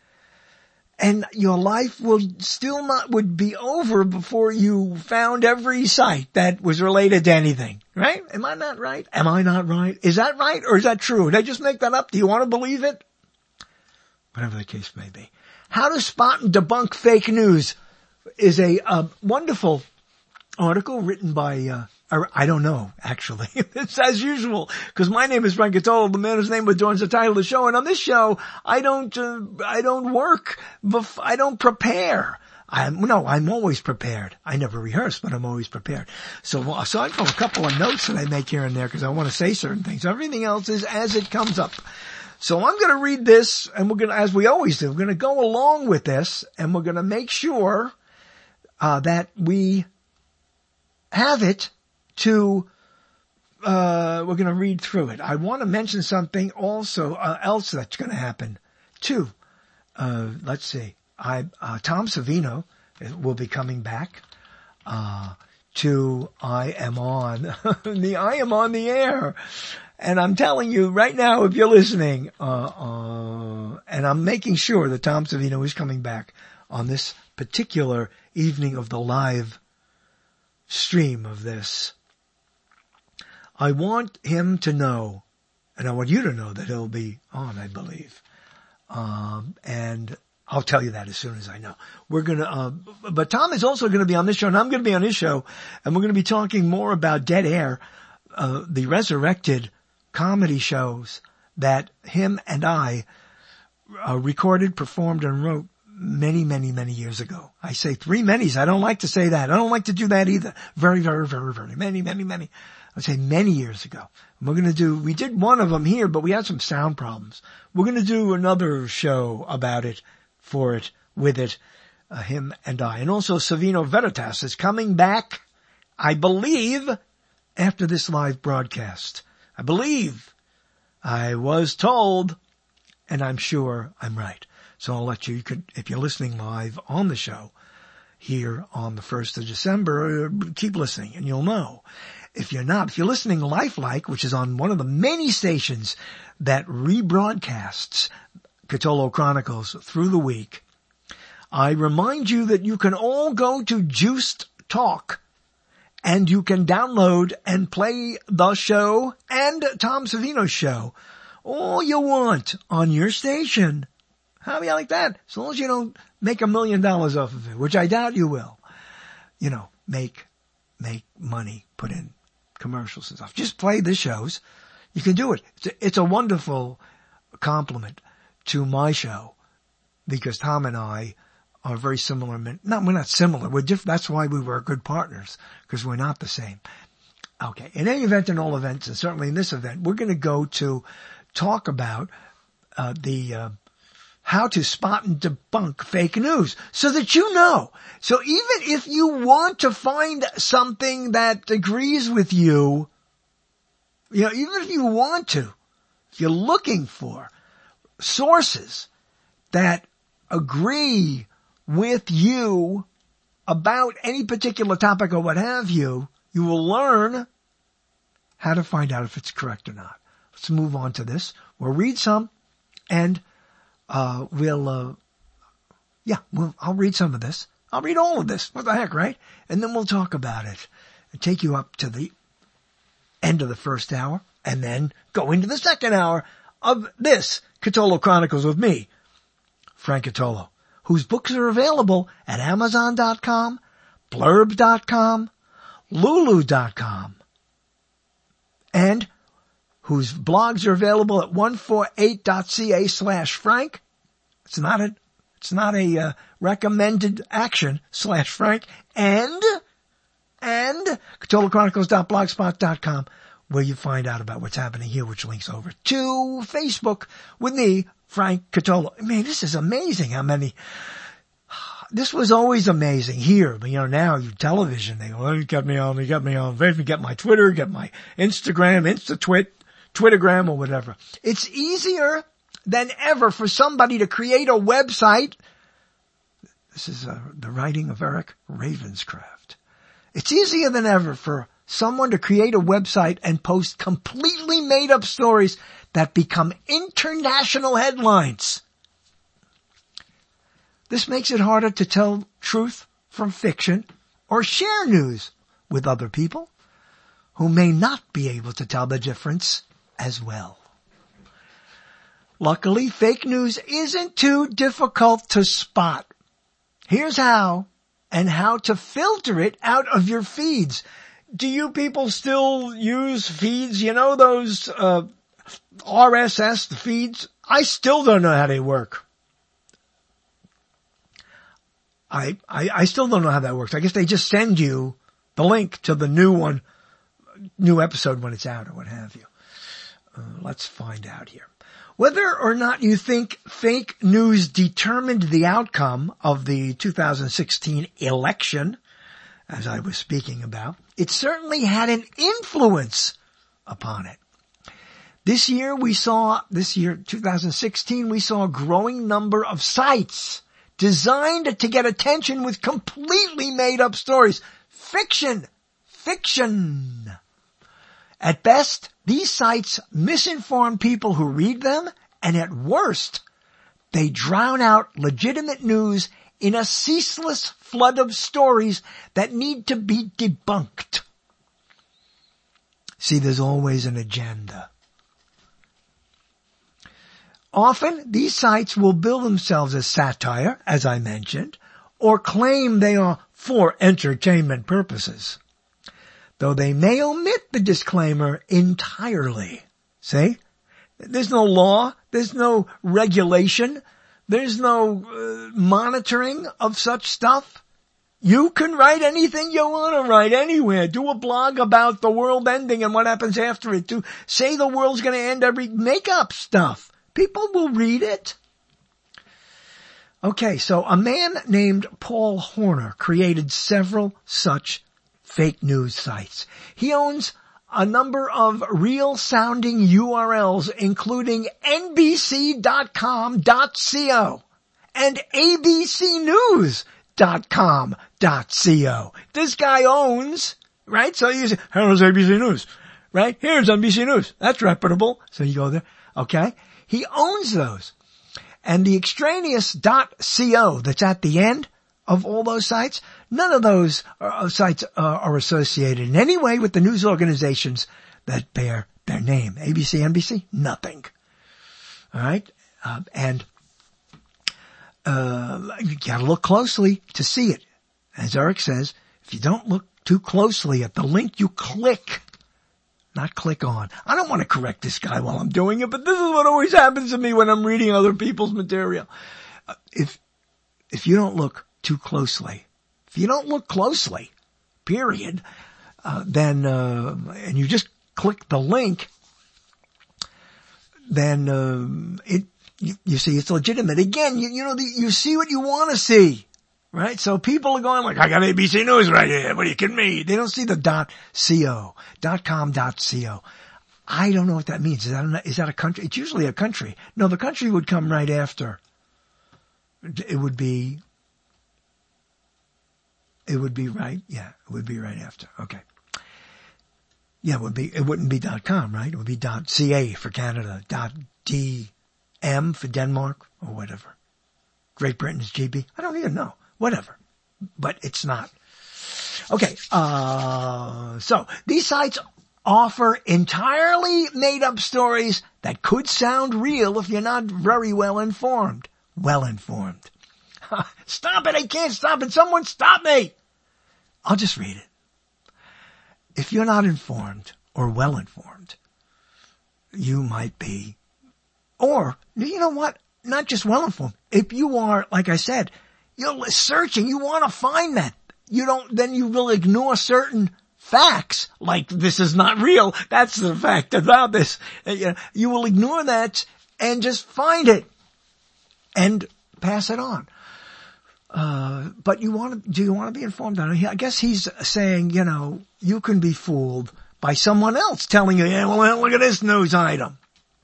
and your life would be over before you found every site that was related to anything, right? Am I not right? Am I not right? Is that right or is that true? Did I just make that up? Do you want to believe it? Whatever the case may be. How to Spot and Debunk Fake News is a wonderful article written by, I don't know, actually. It's as usual, because my name is Frank Cattola, the man whose name adorns the title of the show. And on this show, I don't work, I don't prepare. I'm always prepared. I never rehearse, but I'm always prepared. So I've got a couple of notes that I make here and there because I want to say certain things. Everything else is as it comes up. So I'm going to read this, and we're going to, as we always do, we're going to go along with this, and we're going to make sure that we have it to, we're going to read through it. I want to mention something also, else that's going to happen too. Let's see. Tom Savino will be coming back, to I Am On, I Am On the Air. And I'm telling you right now, if you're listening, and I'm making sure that Tom Savino is coming back on this particular evening of the live stream of this. I want him to know, and I want you to know that he'll be on, I believe. And I'll tell you that as soon as I know. We're gonna, but Tom is also gonna be on this show, and I'm gonna be on his show, and we're gonna be talking more about Dead Air, the resurrected comedy shows that him and I recorded, performed, and wrote many, many, many years ago. I say 3 manys. I don't like to say that. I don't like to do that either. Very, very, very, very many, many, many. I say many years ago. We did one of them here, but we had some sound problems. We're going to do another show about it, for it, with it, him and I. And also Savino Veritas is coming back, I believe, after this live broadcast. I believe. I was told, and I'm sure I'm right. So I'll let you could, if you're listening live on the show here on the 1st of December, keep listening and you'll know. If you're not, if you're listening lifelike, which is on one of the many stations that rebroadcasts Cthulhu Chronicles through the week, I remind you that you can all go to Juiced Talk and you can download and play the show and Tom Savino's show all you want on your station. How do you like that? As long as you don't make $1 million off of it, which I doubt you will. You know, make money, put in commercials and stuff. Just play the shows. You can do it. It's a wonderful compliment to my show because Tom and I are very similar. We're not similar. We're different. That's why we were good partners, because we're not the same. Okay. In any event, in all events, and certainly in this event, we're going to go to talk about how to spot and debunk fake news so that you know. So even if you want to find something that agrees with you, even if you want to, if you're looking for sources that agree with you about any particular topic or what have you, you will learn how to find out if it's correct or not. Let's move on to this. We'll read some and I'll read some of this. I'll read all of this. What the heck, right? And then we'll talk about it and take you up to the end of the first hour and then go into the second hour of this Cthulhu Chronicles with me, Frank Cthulhu, whose books are available at Amazon.com, Blurb.com, Lulu.com, and whose blogs are available at 148.ca/Frank. It's not a recommended action /Frank and CthulhuChronicles.blogspot.com, where you find out about what's happening here, which links over to Facebook with me, Frank Cthulhu. Man, this is amazing how many. This was always amazing here, but now you television, they go, you got me on Facebook, get my Twitter, get my Instagram, Twittergram or whatever. It's easier than ever for somebody to create a website. This is the writing of Eric Ravenscraft. It's easier than ever for someone to create a website and post completely made up stories that become international headlines. This makes it harder to tell truth from fiction or share news with other people who may not be able to tell the difference as well. Luckily, fake news isn't too difficult to spot. Here's how, and how to filter it out of your feeds. Do you people still use feeds? Those RSS feeds? I still don't know how they work. I still don't know how that works. I guess they just send you the link to the new episode when it's out or what have you. Let's find out here. Whether or not you think fake news determined the outcome of the 2016 election, as I was speaking about, it certainly had an influence upon it. This year, 2016, we saw a growing number of sites designed to get attention with completely made up stories. Fiction. At best, these sites misinform people who read them, and at worst, they drown out legitimate news in a ceaseless flood of stories that need to be debunked. See, there's always an agenda. Often, these sites will bill themselves as satire, as I mentioned, or claim they are for entertainment purposes, though they may omit the disclaimer entirely. See? There's no law, there's no regulation, there's no monitoring of such stuff. You can write anything you want to write anywhere. Do a blog about the world ending and what happens after it. Say the world's going to end make up stuff. People will read it. Okay, so a man named Paul Horner created several such fake news sites. He owns a number of real-sounding URLs, including NBC.com.co and ABCnews.com.co. This guy owns, right? So you say, here's ABC News, right? Here's NBC News. That's reputable. So you go there. Okay. He owns those. And the extraneous.co that's at the end of all those sites, none of those sites are associated in any way with the news organizations that bear their name. ABC, NBC, nothing. All right? You gotta look closely to see it. As Eric says, if you don't look too closely at the link you click, not click on. I don't want to correct this guy while I'm doing it, but this is what always happens to me when I'm reading other people's material. If you don't look too closely, period, then, and you just click the link, then, you see it's legitimate. Again, you see what you want to see, right? So people are going like, I got ABC News right here. What are you kidding me? They don't see the .com.co. I don't know what that means. Is that a country? It's usually a country. No, the country would come right after. It would be right. Yeah, it would be right after. Okay. Yeah, it wouldn't be .com, right? It would be .ca for Canada, .dm for Denmark, or whatever. Great Britain's GB. I don't even know. Whatever. But it's not. Okay, so these sites offer entirely made up stories that could sound real if you're not very well informed. Stop it, I can't stop it. Someone stop me. I'll just read it. If you're not informed or well informed, you might be, or you know what? Not just well informed. If you are, like I said, you're searching, you want to find that. Then you will ignore certain facts, like this is not real. That's the fact about this. You will ignore that and just find it and pass it on. But do you want to be informed on it? I guess he's saying, you can be fooled by someone else telling you, yeah, well, look at this news item.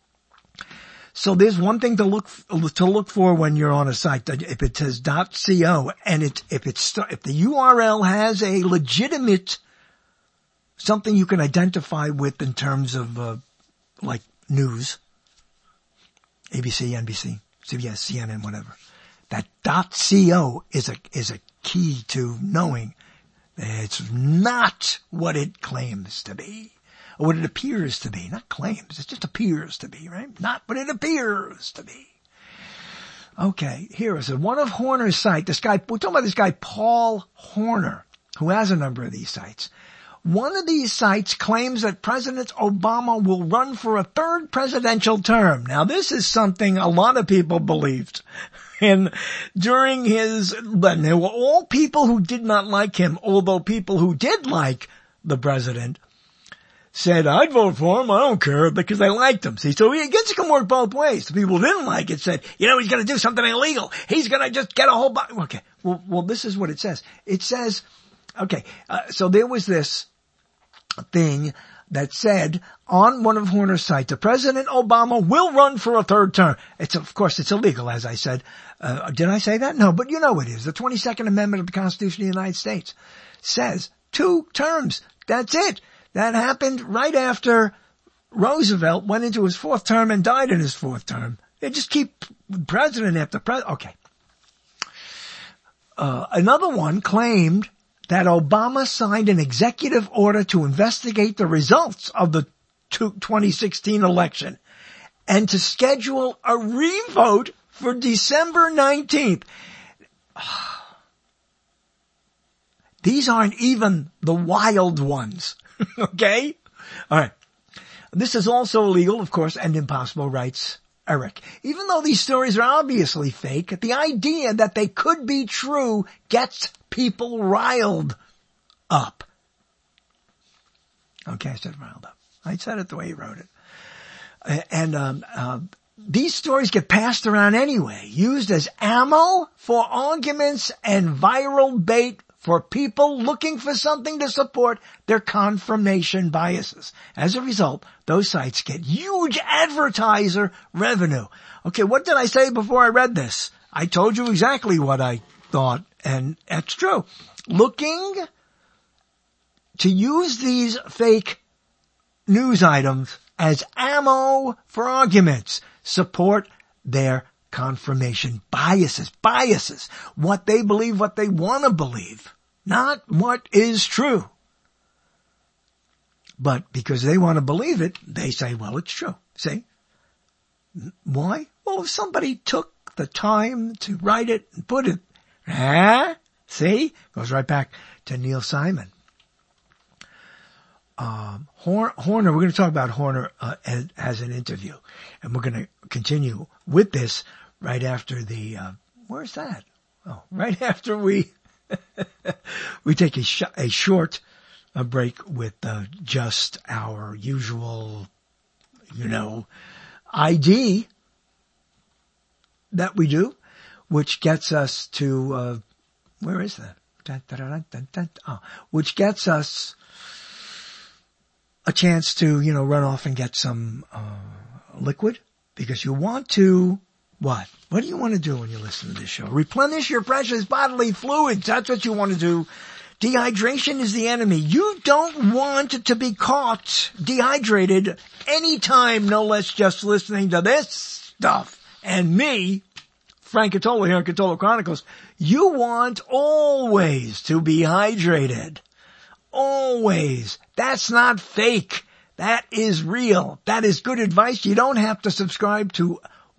So there's one thing to look for when you're on a site. If it says .co and if the URL has a legitimate something you can identify with in terms of like news, ABC, NBC, CBS, CNN, whatever. That .co is a key to knowing it's not what it claims to be. Or what it appears to be. Not claims, it just appears to be, right? Not what it appears to be. Okay, here is one of Horner's sites. We're talking about this guy Paul Horner, who has a number of these sites. One of these sites claims that President Obama will run for a third presidential term. Now this is something a lot of people believed. And during there were all people who did not like him, although people who did like the president said, I'd vote for him, I don't care, because they liked him. See, so it can work both ways. The people who didn't like it said, he's gonna do something illegal. He's gonna just get a whole bunch. Okay, well, this is what it says. It says, so there was this thing that said on one of Horner's sites, President Obama will run for a third term. Of course, it's illegal, as I said. Did I say that? No, but you know it is. The 22nd Amendment of the Constitution of the United States says 2 terms. That's it. That happened right after Roosevelt went into his 4th term and died in his 4th term. They just keep president after president. Okay. Another one claimed that Obama signed an executive order to investigate the results of the 2016 election and to schedule a revote for December 19th. These aren't even the wild ones. Okay? All right. This is also illegal, of course, and impossible, writes Eric. Even though these stories are obviously fake, the idea that they could be true gets people riled up. Okay, I said riled up. I said it the way he wrote it. And these stories get passed around anyway, used as ammo for arguments and viral bait for people looking for something to support their confirmation biases. As a result, those sites get huge advertiser revenue. Okay, what did I say before I read this? I told you exactly what I thought, and that's true. Looking to use these fake news items as ammo for arguments, support their confirmation biases, what they believe, what they want to believe, not what is true. But because they want to believe it, they say, well, it's true. See? Why? Well, if somebody took the time to write it and put it, see? Goes right back to Neil Simon. Horner, we're going to talk about Horner as an interview, and we're going to continue with this right after the, where's that? Oh, right after we take a short break with just our usual, ID that we do, which gets us to, where is that? Which gets us a chance to, run off and get some liquid, because you want to, what? What do you want to do when you listen to this show? Replenish your precious bodily fluids. That's what you want to do. Dehydration is the enemy. You don't want to be caught dehydrated anytime, no less just listening to this stuff. And me, Frank Catola here on Catola Chronicles, you want always to be hydrated. Always. That's not fake. That is real. That is good advice. You don't have to subscribe to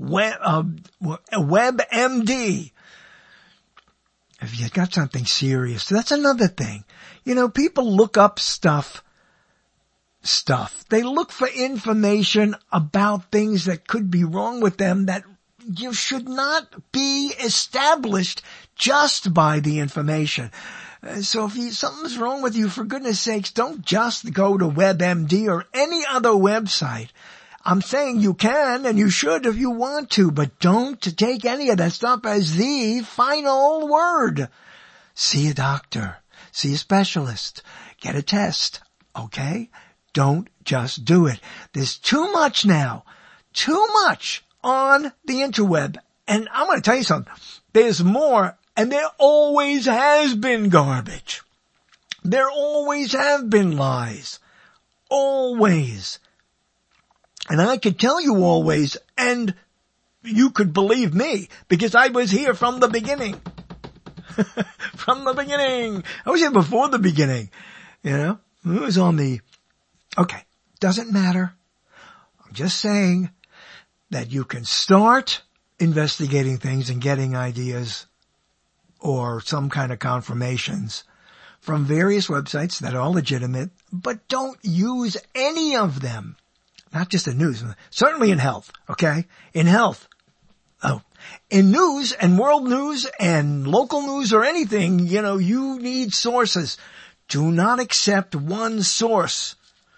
WebMD. If you got something serious, that's another thing. People look up stuff. They look for information about things that could be wrong with them that you should not be established just by the information. So if something's wrong with you, for goodness sakes, don't just go to WebMD or any other website. I'm saying you can and you should if you want to, but don't take any of that stuff as the final word. See a doctor. See a specialist. Get a test. Okay? Don't just do it. There's too much now. Too much on the interweb. And I'm going to tell you something. There's more, and there always has been garbage. There always have been lies. Always. And I could tell you always, and you could believe me, because I was here from the beginning. From the beginning. I was here before the beginning. It was on the... Okay, doesn't matter. I'm just saying that you can start investigating things and getting ideas or some kind of confirmations from various websites that are legitimate, but don't use any of them. Not just in news, certainly in health, okay? In health. Oh, in news and world news and local news or anything, you need sources. Do not accept one source.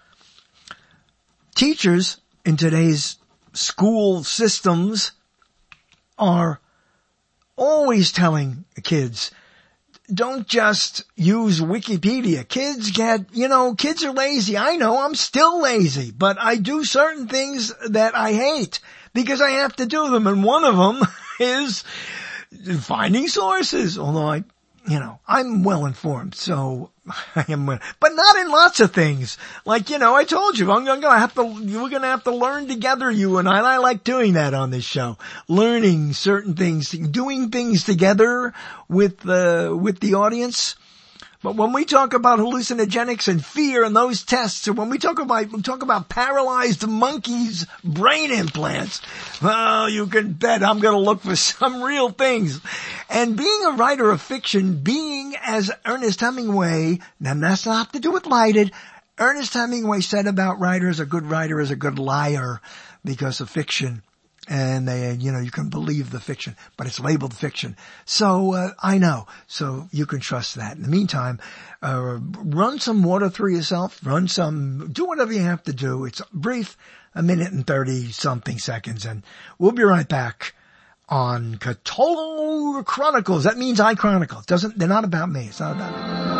Teachers in today's school systems are always telling kids, don't just use Wikipedia. Kids are lazy. I know, I'm still lazy, but I do certain things that I hate because I have to do them. And one of them is finding sources. Although I'm well informed, so I am, but not in lots of things. Like, I told you, we're gonna have to learn together, you and I. And I like doing that on this show. Learning certain things, doing things together with the audience. But when we talk about hallucinogenics and fear and those tests, or when we talk about paralyzed monkeys' brain implants, well, you can bet I'm going to look for some real things. And being a writer of fiction, being as Ernest Hemingway, and that's not to do with lighted, Ernest Hemingway said about writers, a good writer is a good liar because of fiction. And you can believe the fiction, but it's labeled fiction. So, I know. So you can trust that. In the meantime, run some water through yourself, do whatever you have to do. It's brief, 1 minute and 30 something seconds, and we'll be right back on Cthulhu Chronicles. That means I chronicle. They're not about me. It's not about me.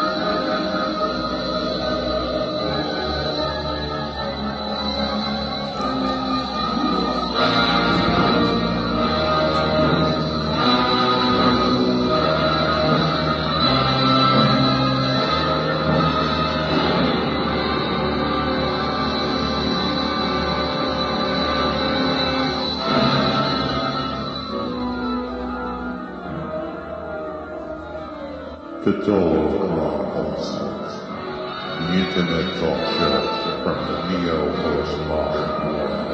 Cthulhu Chronicles, the Internet talk show from the neo-postmodern world.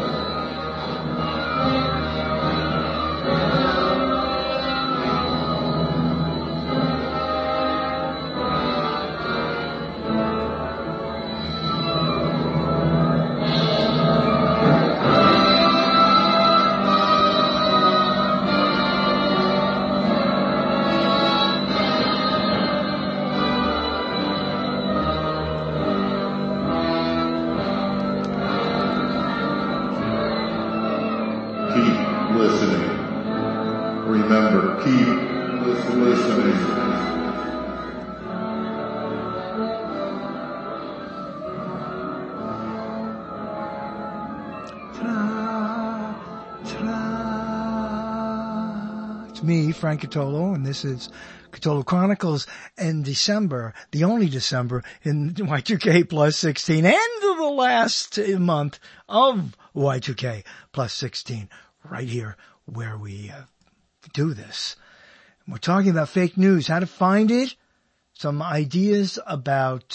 Me, Frank Cthulhu, and this is Cthulhu Chronicles in December, the only December in Y2K plus 16, and the last month of Y2K plus 16, right here where we do this. We're talking about fake news, how to find it, some ideas about,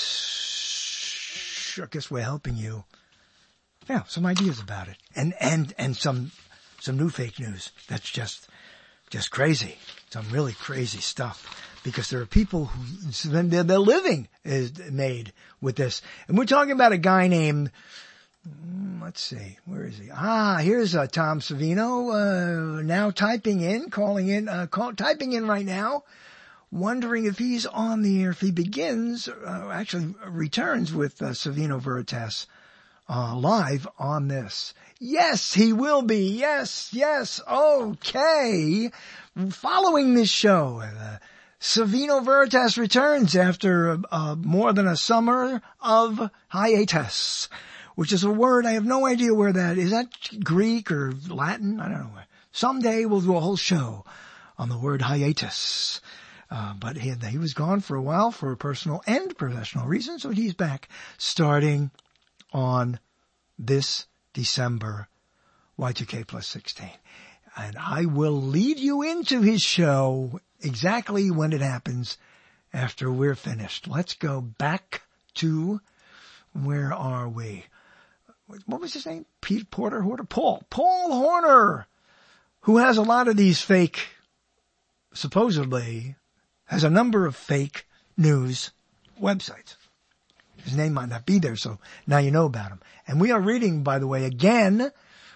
I guess we're helping you. Yeah, some ideas about it, and some new fake news that's just crazy. Some really crazy stuff. Because there are people who, their living is made with this. And we're talking about a guy named, let's see, where is he? Here's Tom Savino, now typing in right now, wondering if he's on the air, if he begins, actually returns with Savino Veritas live on this. Yes, he will be. Yes. Okay. Following this show, Savino Veritas returns after more than a summer of hiatus, which is a word I have no idea where that is. That Greek or Latin? I don't know. Someday we'll do a whole show on the word hiatus. But he was gone for a while for personal and professional reasons, so he's back starting on this December, Y2K plus 16. And I will lead you into his show exactly when it happens after we're finished. Let's go back to, where are we? What was his name? Paul Horner, who has a lot of these fake, supposedly, has a number of fake news websites. His name might not be there, so now you know about him. And we are reading, by the way, again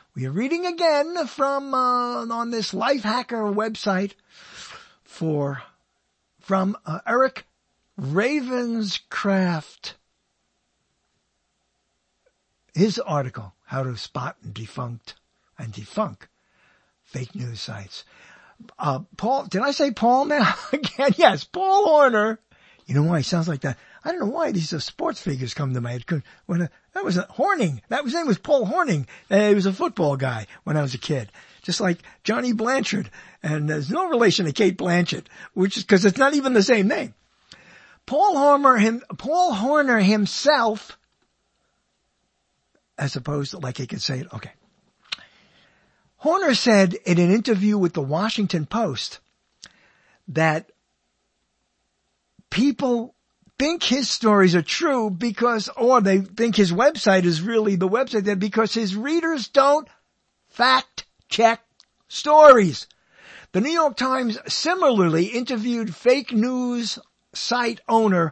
from, on this Lifehacker website from Eric Ravenscraft. His article, How to Spot and Debunk Fake News Sites. Paul, did I say Paul now? Again, yes, Paul Horner. You know why he sounds like that? I don't know why these sports figures come to my head. That was Horning. His name was Paul Horning. He was a football guy when I was a kid. Just like Johnny Blanchard. And there's no relation to Kate Blanchett, which is because it's not even the same name. Paul Horner himself, as opposed to like he could say it. Okay. Horner said in an interview with the Washington Post that people think his stories are true or they think his website is really the website there because his readers don't fact check stories. The New York Times similarly interviewed fake news site owner,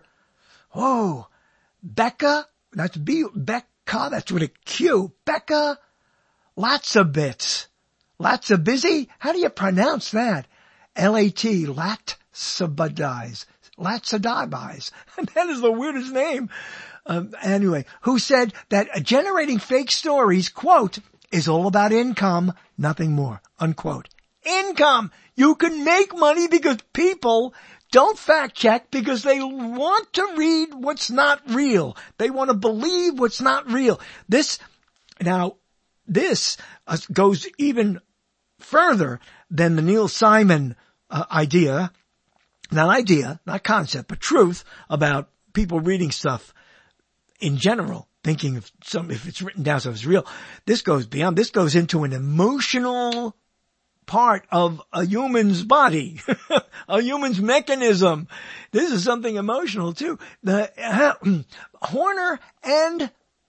Becca, that's with a Q, Becca Latsabitz. Latsabizzi? How do you pronounce that? L-A-T, Latsabadize. Latsabadize. That is the weirdest name. Anyway, who said that generating fake stories, quote, is all about income, nothing more, unquote. Income! You can make money because people don't fact check because they want to read what's not real. They want to believe what's not real. This goes even further than the Neil Simon idea, not concept, but truth about people reading stuff in general, thinking if it's written down so it's real. This goes beyond. This goes into an emotional part of a human's body, a human's mechanism. This is something emotional too. The Horner and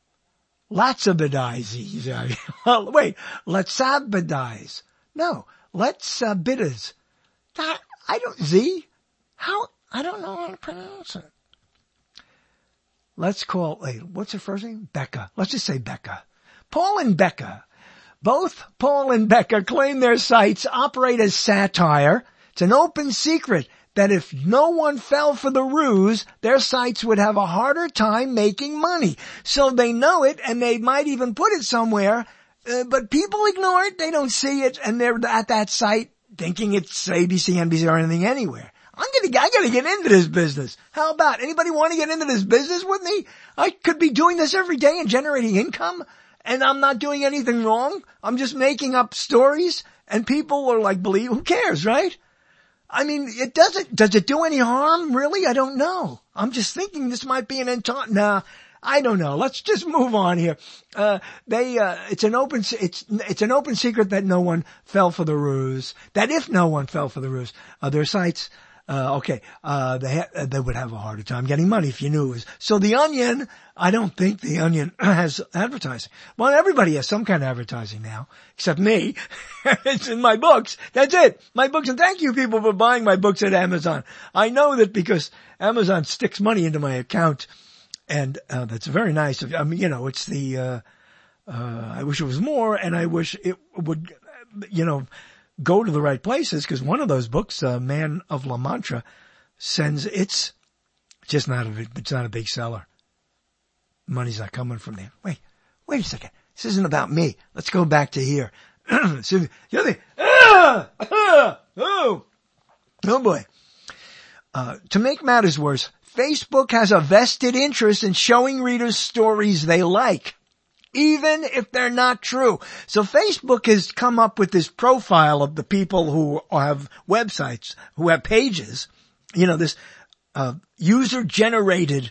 Latsabadize. Wait, Latsabadize. No, Latsabadize. I don't know how to pronounce it. Let's call, what's her first name? Becca. Let's just say Becca. Paul and Becca. Both Paul and Becca claim their sites operate as satire. It's an open secret that if no one fell for the ruse, their sites would have a harder time making money. So they know it, and they might even put it somewhere, but people ignore it. They don't see it, and they're at that site thinking it's ABC, NBC, or anything anywhere. I gotta get into this business. How about anybody want to get into this business with me? I could be doing this every day and generating income, and I'm not doing anything wrong. I'm just making up stories, and people are like, believe, who cares, right? I mean, does it do any harm? Really? I don't know. I'm just thinking this might be nah, I don't know. Let's just move on here. It's an open secret that no one fell for the ruse. That if no one fell for the ruse, their sites, they would have a harder time getting money if you knew it was. So the Onion, I don't think the Onion has advertising. Well, everybody has some kind of advertising now, except me. It's in my books. That's it. My books. And thank you people for buying my books at Amazon. I know that because Amazon sticks money into my account. And, that's very nice of you. I mean, it's the, I wish it was more, and I wish it would, go to the right places, because one of those books, Man of La Mancha, it's not a big seller. Money's not coming from there. Wait a second. This isn't about me. Let's go back to here. So the other oh boy. To make matters worse, Facebook has a vested interest in showing readers stories they like, even if they're not true. So Facebook has come up with this profile of the people who have websites, who have pages, this user-generated,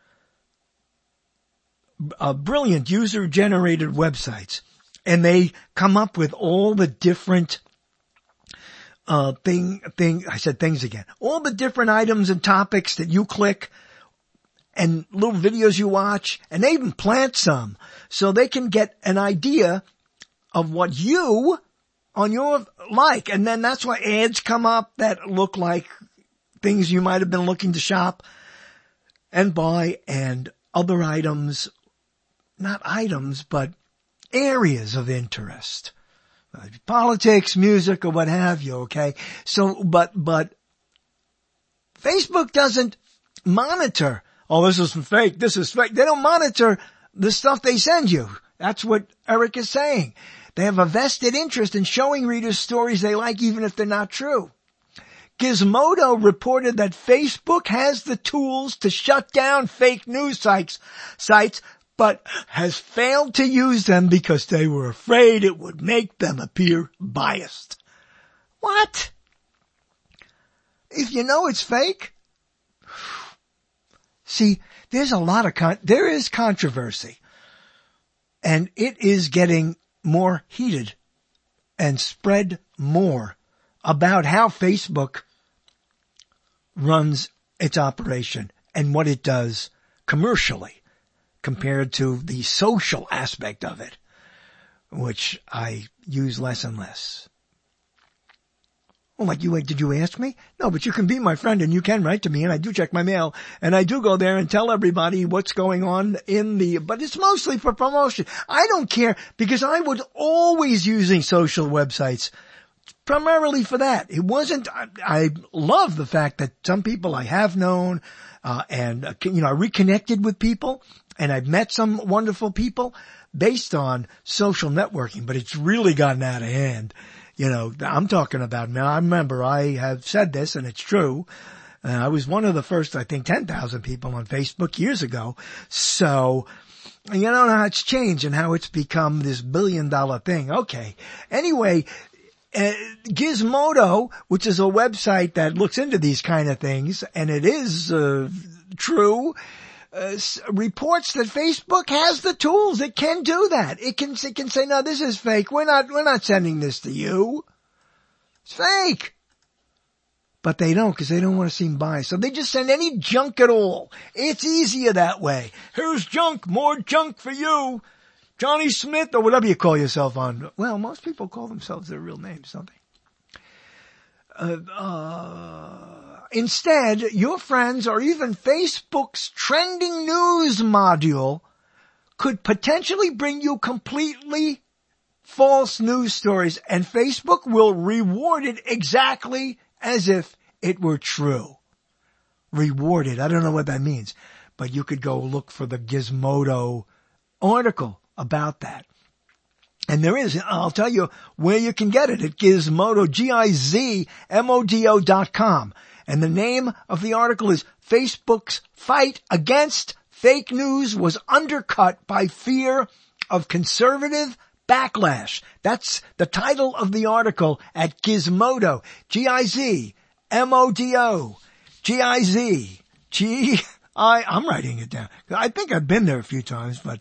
brilliant user-generated websites. And they come up with all the different I said things again. All the different items and topics that you click and little videos you watch, and they even plant some so they can get an idea of what you on your like. And then that's why ads come up that look like things you might have been looking to shop and buy, and other items, not items, but areas of interest. Politics, music, or what have you, okay? So, but Facebook doesn't monitor, this is fake, this is fake. They don't monitor the stuff they send you. That's what Eric is saying. They have a vested interest in showing readers stories they like, even if they're not true. Gizmodo reported that Facebook has the tools to shut down fake news sites, but has failed to use them because they were afraid it would make them appear biased. What? If you know it's fake? See, there's a lot of there is controversy, and it is getting more heated and spread more about how Facebook runs its operation and what it does commercially compared to the social aspect of it, which I use less and less. Well, like did you ask me? No, but you can be my friend and you can write to me, and I do check my mail, and I do go there and tell everybody what's going on but it's mostly for promotion. I don't care, because I was always using social websites primarily for that. It wasn't, I love the fact that some people I have known, and I reconnected with people, and I've met some wonderful people based on social networking, but it's really gotten out of hand. I'm talking about now. I remember I have said this, and it's true. I was one of the first, I think, 10,000 people on Facebook years ago. So, how it's changed and how it's become this $1 billion thing. Okay. Anyway, Gizmodo, which is a website that looks into these kind of things, and it is true, reports that Facebook has the tools. It can do that. It can say, no, this is fake. We're not sending this to you. It's fake. But they don't, because they don't want to seem biased. So they just send any junk at all. It's easier that way. Here's junk, more junk for you. Johnny Smith, or whatever you call yourself on. Well, most people call themselves their real names, don't they? Instead, your friends or even Facebook's trending news module could potentially bring you completely false news stories, and Facebook will reward it exactly as if it were true. Rewarded. I don't know what that means, but you could go look for the Gizmodo article about that. And there is, I'll tell you where you can get it at Gizmodo, GIZMODO.com. And the name of the article is Facebook's fight against fake news was undercut by fear of conservative backlash. That's the title of the article at Gizmodo, GIZMODO, I'm writing it down. I think I've been there a few times, but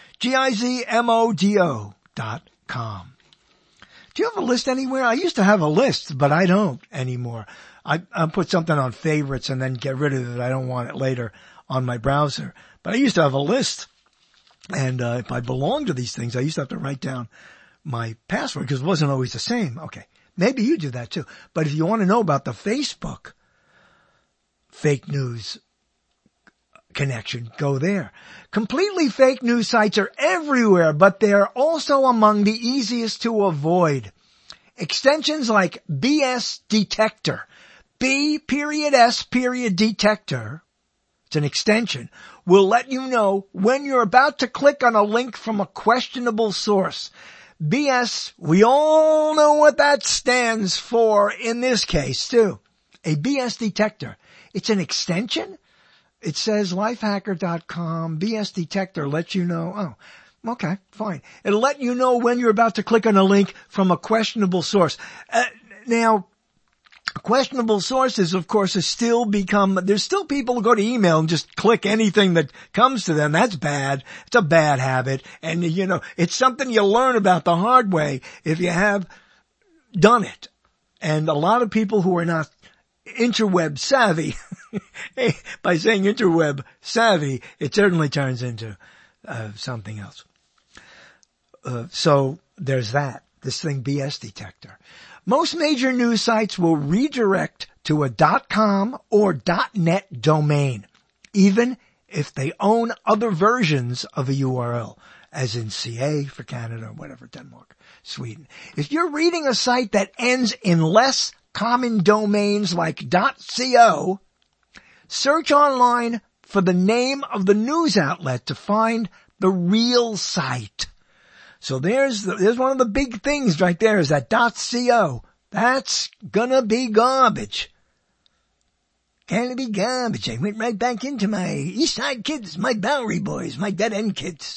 GIZMODO.com. Do you have a list anywhere? I used to have a list, but I don't anymore. I put something on favorites and then get rid of it. I don't want it later on my browser. But I used to have a list. And if I belonged to these things, I used to have to write down my password because it wasn't always the same. Okay. Maybe you do that too. But if you want to know about the Facebook fake news connection, go there. Completely fake news sites are everywhere, but they're also among the easiest to avoid. Extensions like BS Detector, B.S.Detector, it's an extension, will let you know when you're about to click on a link from a questionable source. BS, we all know what that stands for in this case too. A BS Detector. It's an extension. It says lifehacker.com, BS Detector lets you know, oh, okay, fine. It'll let you know when you're about to click on a link from a questionable source. Now, questionable sources, of course, there's still people who go to email and just click anything that comes to them. That's bad. It's a bad habit. And, it's something you learn about the hard way if you have done it. And a lot of people who are not interweb savvy, by saying interweb savvy, it certainly turns into something else. So there's that, this thing BS Detector. Most major news sites will redirect to a .com or .net domain, even if they own other versions of a URL, as in CA for Canada, whatever, Denmark, Sweden. If you're reading a site that ends in less common domains like .co, search online for the name of the news outlet to find the real site. So there's one of the big things right there is that .co. That's gonna be garbage. Gonna be garbage. I went right back into my East Side kids, my Bowery boys, my dead end kids.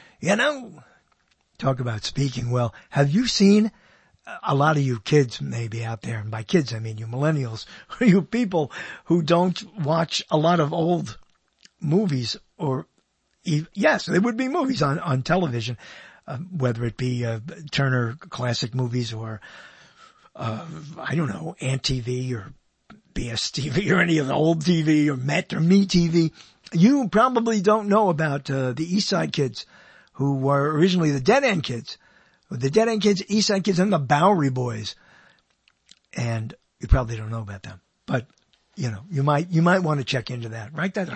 Talk about speaking well. Have you seen a lot of you kids maybe out there, and by kids I mean you millennials, you people who don't watch a lot of old movies or, yes, there would be movies on television. Whether it be Turner Classic Movies or, I don't know, Ant TV or SBS TV or any of the old TV or Met or Me TV, you probably don't know about the East Side Kids, who were originally the Dead End Kids. The Dead End Kids, East Side Kids, and the Bowery Boys. And you probably don't know about them. But, you know, you might want to check into that. Write it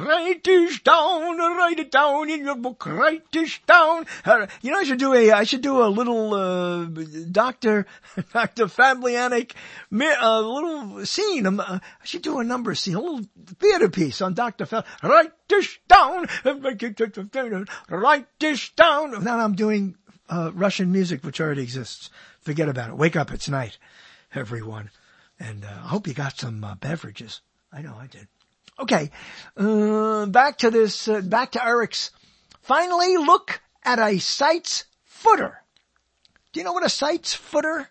down in your book, write this down. You know, I should do a little, Dr. Fablianic, little scene. I should do a number scene, a little theater piece on Dr. Write this down. Write this down. Now I'm doing, Russian music, which already exists. Forget about it. Wake up. It's night, everyone. And, I hope you got some, beverages. I know I did. Okay. Back to Eric's. Finally, look at a site's footer. Do you know what a site's footer?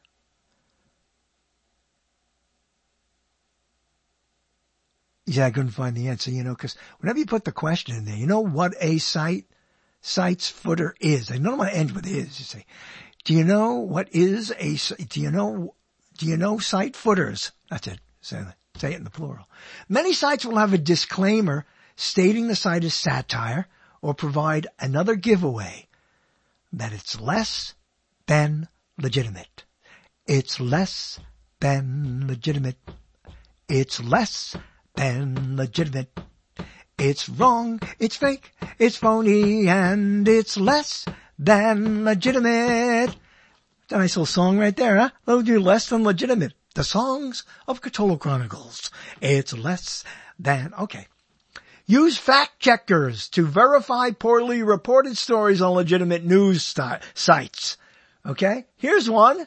Yeah, I couldn't find the answer, cause whenever you put the question in there, you know what a site's footer is. I don't want to end with is. You say, do you know what is do you know site footers? That's it. Say it in the plural. Many sites will have a disclaimer stating the site is satire or provide another giveaway that it's less than legitimate. It's less than legitimate. It's less than legitimate. It's wrong, it's fake, it's phony, and it's less than legitimate. That's a nice little song right there, huh? They'll do less than legitimate. The songs of Cthulhu Chronicles. It's less than, okay. Use fact checkers to verify poorly reported stories on legitimate news sites. Okay? Here's one.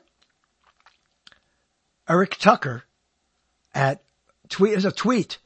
Eric Tucker here's a tweet.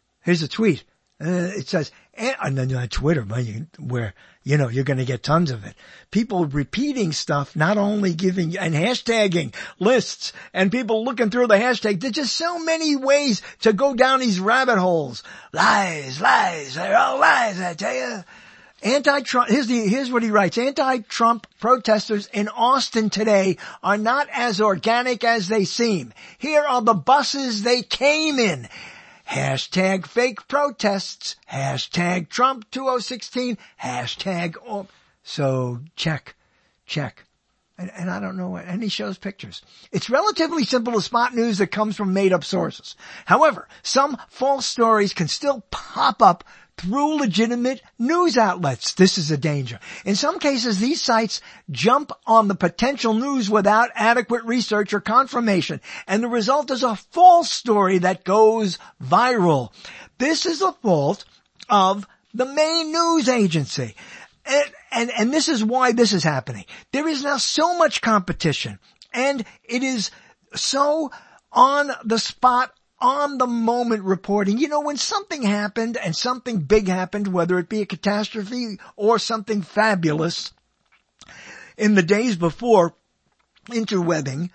It says, and then on Twitter, where, you're going to get tons of it. People repeating stuff, not only giving and hashtagging lists and people looking through the hashtag. There's just so many ways to go down these rabbit holes. Lies, they're all lies, I tell you. Anti-Trump, here's what he writes. Anti-Trump protesters in Austin today are not as organic as they seem. Here are the buses they came in. Hashtag fake protests, hashtag Trump 2016, hashtag, so check. And I don't know what, and he shows pictures. It's relatively simple to spot news that comes from made up sources. However, some false stories can still pop up through legitimate news outlets. This is a danger. In some cases, these sites jump on the potential news without adequate research or confirmation, and the result is a false story that goes viral. This is a fault of the main news agency. And this is why this is happening. There is now so much competition, and it is so on the spot, on the moment reporting. When something happened and something big happened, whether it be a catastrophe or something fabulous, in the days before interwebbing,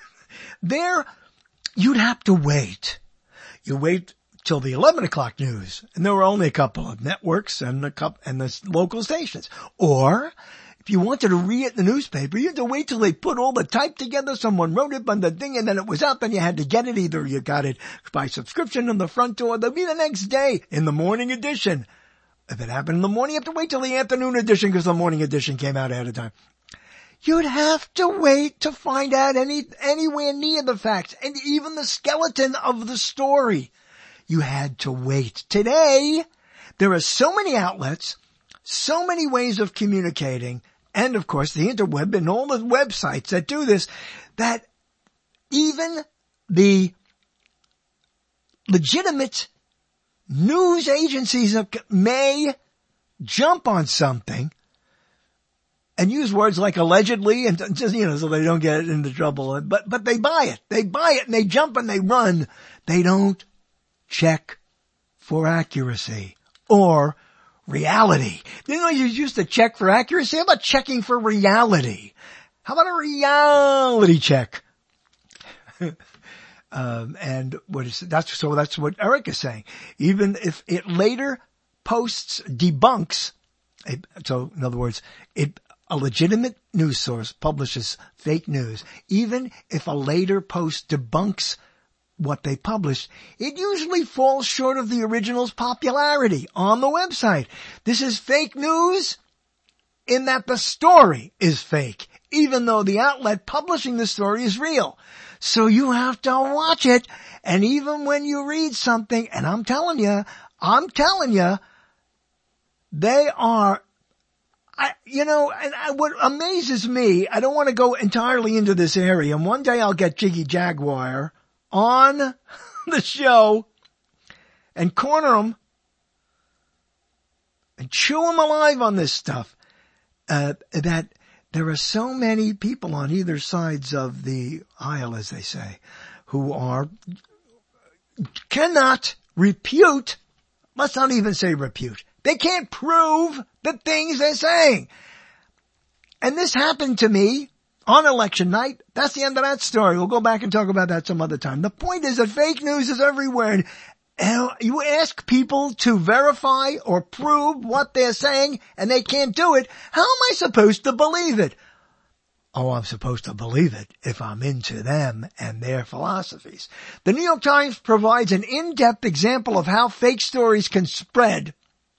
you'd have to wait. You wait till the 11 o'clock news, and there were only a couple of networks and the local stations. Or, if you wanted to read it in the newspaper, you had to wait till they put all the type together, someone wrote it on the thing, and then it was out, then you had to get it. Either you got it by subscription on the front door, there'll be the next day in the morning edition. If it happened in the morning, you have to wait till the afternoon edition, because the morning edition came out ahead of time. You'd have to wait to find out anywhere near the facts, and even the skeleton of the story. You had to wait. Today, there are so many outlets, so many ways of communicating, and of course the interweb and all the websites that do this, that even the legitimate news agencies may jump on something and use words like allegedly and just, so they don't get into trouble. But they buy it. They buy it and they jump and they run. They don't check for accuracy or reality. You used to check for accuracy. How about checking for reality? How about a reality check? And that's what Eric is saying. Even if it later debunks, so in other words, a legitimate news source publishes fake news, even if a later post debunks what they publish, it usually falls short of the original's popularity on the website. This is fake news in that the story is fake, even though the outlet publishing the story is real. So you have to watch it, and even when you read something, and I'm telling you, they are, what amazes me, I don't want to go entirely into this area, and one day I'll get Jiggy Jaguar on the show and corner them and chew them alive on this stuff, that there are so many people on either sides of the aisle, as they say, who cannot repute, let's not even say repute. They can't prove the things they're saying. And this happened to me on election night. That's the end of that story. We'll go back and talk about that some other time. The point is that fake news is everywhere. And you ask people to verify or prove what they're saying, and they can't do it. How am I supposed to believe it? Oh, I'm supposed to believe it if I'm into them and their philosophies. The New York Times provides an in-depth example of how fake stories can spread.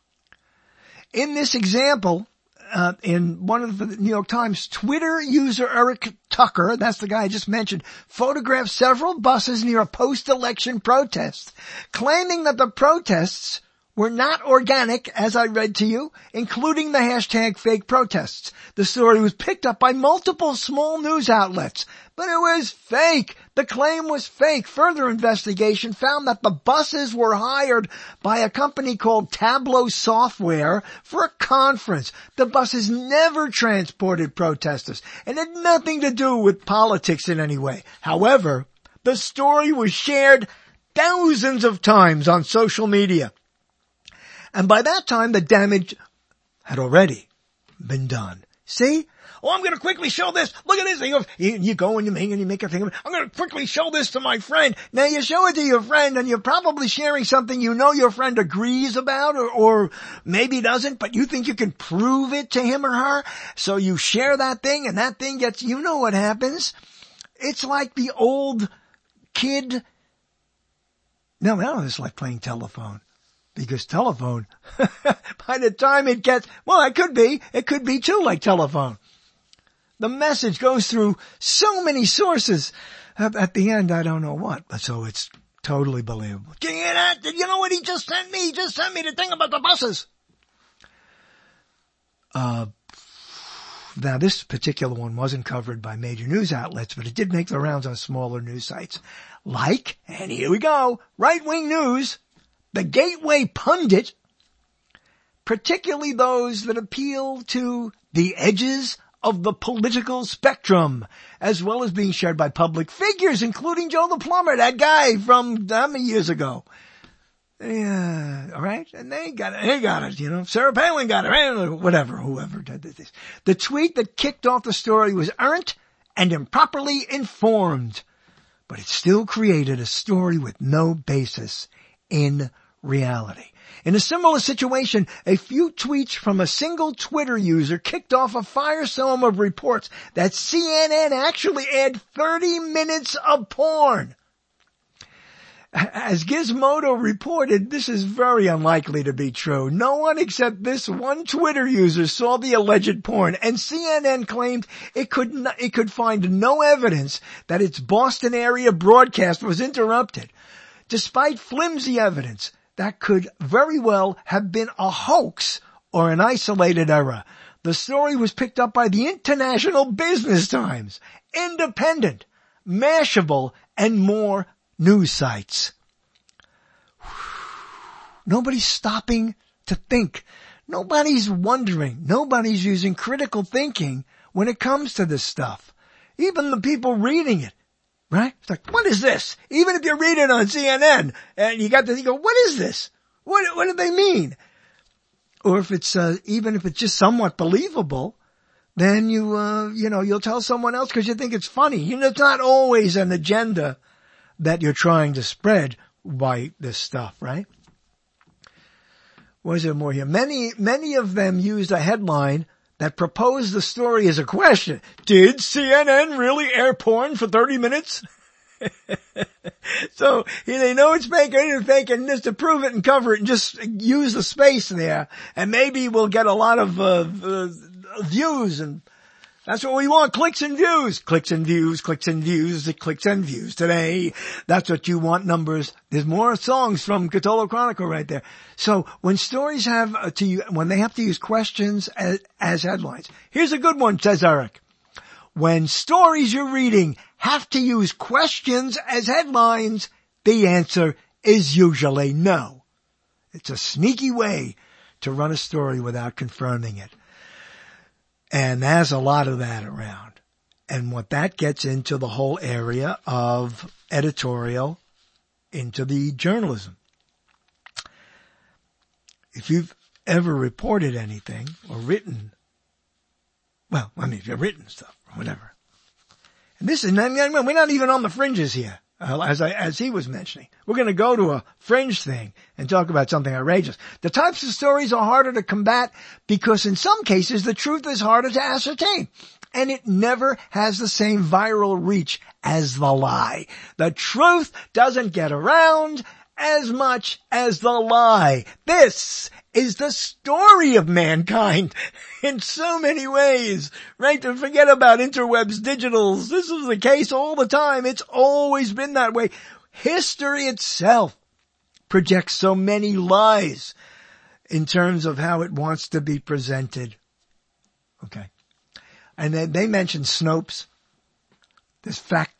In this example, in one of the New York Times, Twitter user Eric Tucker, that's the guy I just mentioned, photographed several buses near a post-election protest, claiming that the protests were not organic, as I read to you, including the hashtag fake protests. The story was picked up by multiple small news outlets, but it was fake. The claim was fake. Further investigation found that the buses were hired by a company called Tableau Software for a conference. The buses never transported protesters and had nothing to do with politics in any way. However, the story was shared thousands of times on social media. And by that time, the damage had already been done. See? Oh, I'm going to quickly show this. Look at this. You go and you make a thing of it. I'm going to quickly show this to my friend. Now you show it to your friend and you're probably sharing something you know your friend agrees about or maybe doesn't, but you think you can prove it to him or her. So you share that thing and that thing gets, you know what happens. It's like the old kid. No, it's like playing telephone. Because telephone, by the time it gets, well, it could be too like telephone. The message goes through so many sources. At the end, I don't know what, but so it's totally believable. Did you hear that? Did you know what he just sent me? He just sent me the thing about the buses. Now this particular one wasn't covered by major news outlets, but it did make the rounds on smaller news sites. Like, and here we go, right-wing news. The Gateway Pundit, particularly those that appeal to the edges of the political spectrum, as well as being shared by public figures, including Joe the Plumber, that guy from years ago. Yeah, all right? And they got it, Sarah Palin got it, whoever did this. The tweet that kicked off the story was errant and improperly informed, but it still created a story with no basis in reality. In a similar situation, a few tweets from a single Twitter user kicked off a firestorm of reports that CNN actually aired 30 minutes of porn. As Gizmodo reported, this is very unlikely to be true. No one except this one Twitter user saw the alleged porn, and CNN claimed it could find no evidence that its Boston area broadcast was interrupted. Despite flimsy evidence, that could very well have been a hoax or an isolated error. The story was picked up by the International Business Times, Independent, Mashable, and more news sites. Nobody's stopping to think. Nobody's wondering. Nobody's using critical thinking when it comes to this stuff. Even the people reading it. Right? It's like, what is this? Even if you read it on CNN and you go, what is this? What do they mean? Or if it's, even if it's just somewhat believable, then you'll tell someone else because you think it's funny. It's not always an agenda that you're trying to spread by this stuff, right? What is there more here? Many of them used a headline that proposed the story as a question. Did CNN really air porn for 30 minutes? So they know it's fake, and fake, and just to prove it and cover it and just use the space there, and maybe we'll get a lot of views, and that's what we want. Clicks and views. Clicks and views, clicks and views, clicks and views today. That's what you want, numbers. There's more songs from Cthulhu Chronicle right there. So when stories have when they have to use questions as headlines. Here's a good one, says Eric. When stories you're reading have to use questions as headlines, the answer is usually no. It's a sneaky way to run a story without confirming it. And there's a lot of that around. And what that gets into the whole area of editorial, into the journalism. If you've ever reported anything or written, if you've written stuff or whatever. And this is, we're not even on the fringes here, as he was mentioning. We're going to go to a fringe thing and talk about something outrageous. The types of stories are harder to combat because in some cases the truth is harder to ascertain. And it never has the same viral reach as the lie. The truth doesn't get around as much as the lie. This is the story of mankind in so many ways, right? To forget about interwebs, digitals. This is the case all the time. It's always been that way. History itself projects so many lies in terms of how it wants to be presented. Okay. And then they mentioned Snopes, this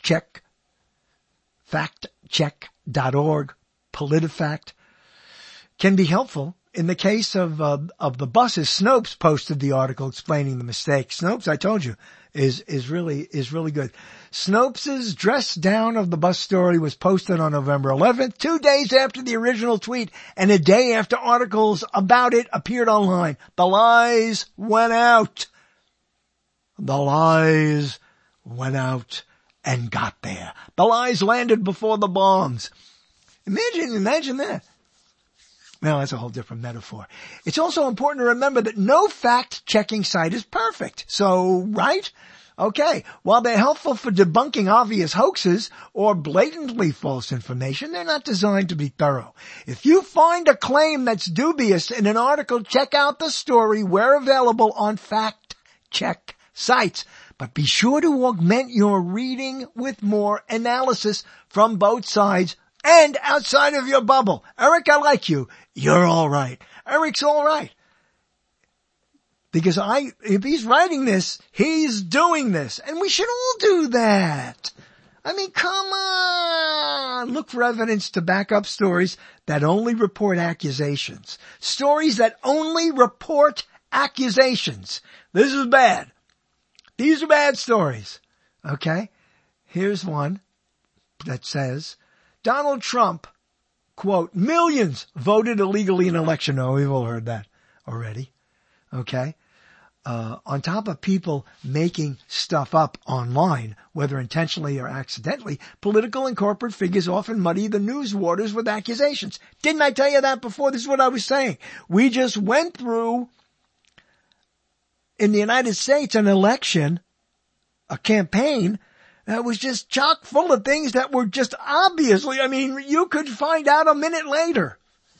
factcheck.org, PolitiFact, can be helpful. In the case of the buses, Snopes posted the article explaining the mistake. Snopes, I told you, is really good. Snopes' dress down of the bus story was posted on November 11th, 2 days after the original tweet and a day after articles about it appeared online. The lies went out. The lies went out and got there. The lies landed before the bombs. Imagine that. Well, that's a whole different metaphor. It's also important to remember that no fact-checking site is perfect. So, right? Okay. While they're helpful for debunking obvious hoaxes or blatantly false information, they're not designed to be thorough. If you find a claim that's dubious in an article, check out the story where available on fact-check sites. But be sure to augment your reading with more analysis from both sides and outside of your bubble. Eric, I like you. You're all right. Eric's all right. Because if he's writing this, he's doing this. And we should all do that. I mean, come on. Look for evidence to back up stories that only report accusations. Stories that only report accusations. This is bad. These are bad stories. Okay? Here's one that says, Donald Trump, quote, millions voted illegally in election. Oh, we've all heard that already. Okay. On top of people making stuff up online, whether intentionally or accidentally, political and corporate figures often muddy the news waters with accusations. Didn't I tell you that before? This is what I was saying. We just went through, in the United States, an election, a campaign, that was just chock full of things that were just obviously, you could find out a minute later.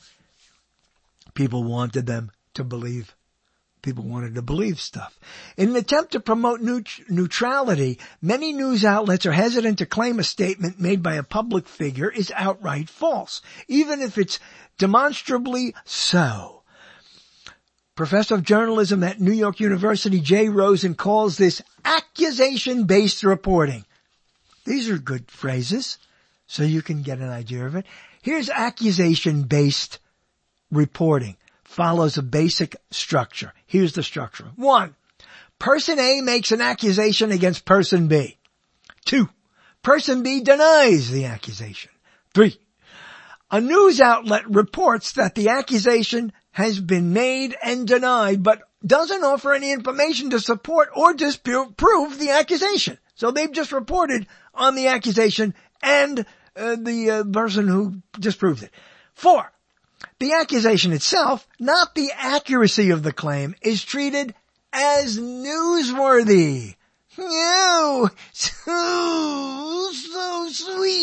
People wanted them to believe. People wanted to believe stuff. In an attempt to promote neutrality, many news outlets are hesitant to claim a statement made by a public figure is outright false, even if it's demonstrably so. Professor of journalism at New York University, Jay Rosen, calls this accusation-based reporting. These are good phrases, so you can get an idea of it. Here's accusation-based reporting. Follows a basic structure. Here's the structure. 1. Person A makes an accusation against person B. 2. Person B denies the accusation. 3. A news outlet reports that the accusation has been made and denied, but doesn't offer any information to support or disprove the accusation. So they've just reported on the accusation and the person who disproved it. 4. The accusation itself, not the accuracy of the claim, is treated as newsworthy. Oh, so sweet.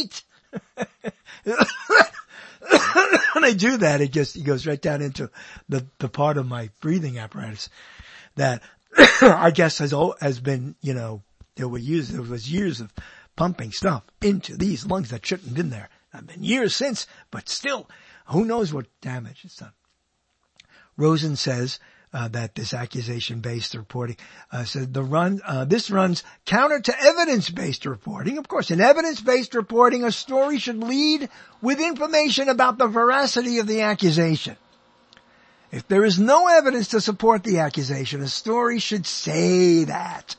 When I do that, it goes right down into the part of my breathing apparatus that I guess has been, there was years of pumping stuff into these lungs that shouldn't have been there. I've been years since, but still, who knows what damage it's done. Rosen says that this accusation-based reporting said this runs counter to evidence-based reporting. Of course, in evidence-based reporting, a story should lead with information about the veracity of the accusation. If there is no evidence to support the accusation, a story should say that.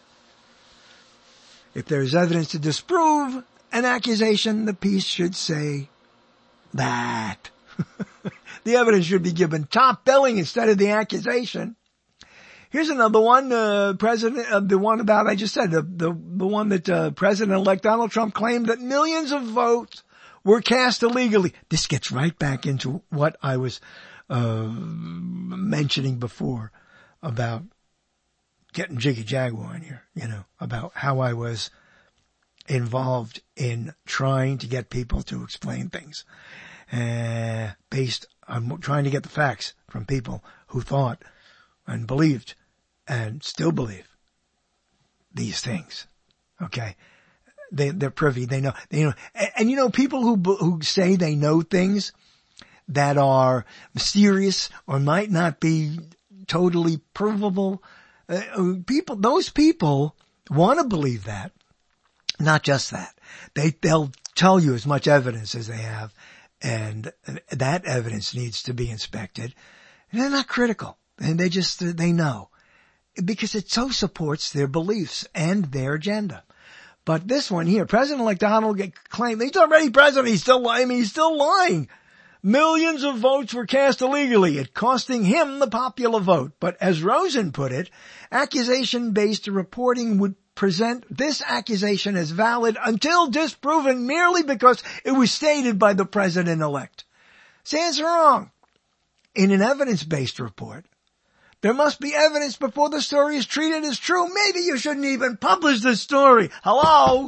If there is evidence to disprove an accusation, the piece should say that. The evidence should be given top billing instead of the accusation. Here's another one, the one about, I just said, the one that President-elect Donald Trump claimed that millions of votes were cast illegally. This gets right back into what I was mentioning before about getting Jiggy Jaguar in here, about how I was involved in trying to get people to explain things, based on trying to get the facts from people who thought and believed and still believe these things. Okay. They're privy. They know, and people who say they know things that are mysterious or might not be totally provable, those people want to believe that. Not just that. They'll tell you as much evidence as they have, and that evidence needs to be inspected. And they're not critical. And they know. Because it so supports their beliefs and their agenda. But this one here, President-elect Donald claimed he's already president. He's still lying. Millions of votes were cast illegally, it costing him the popular vote. But as Rosen put it, accusation-based reporting would present this accusation as valid until disproven merely because it was stated by the president-elect. See, it's wrong. In an evidence-based report, there must be evidence before the story is treated as true. Maybe you shouldn't even publish this story. Hello?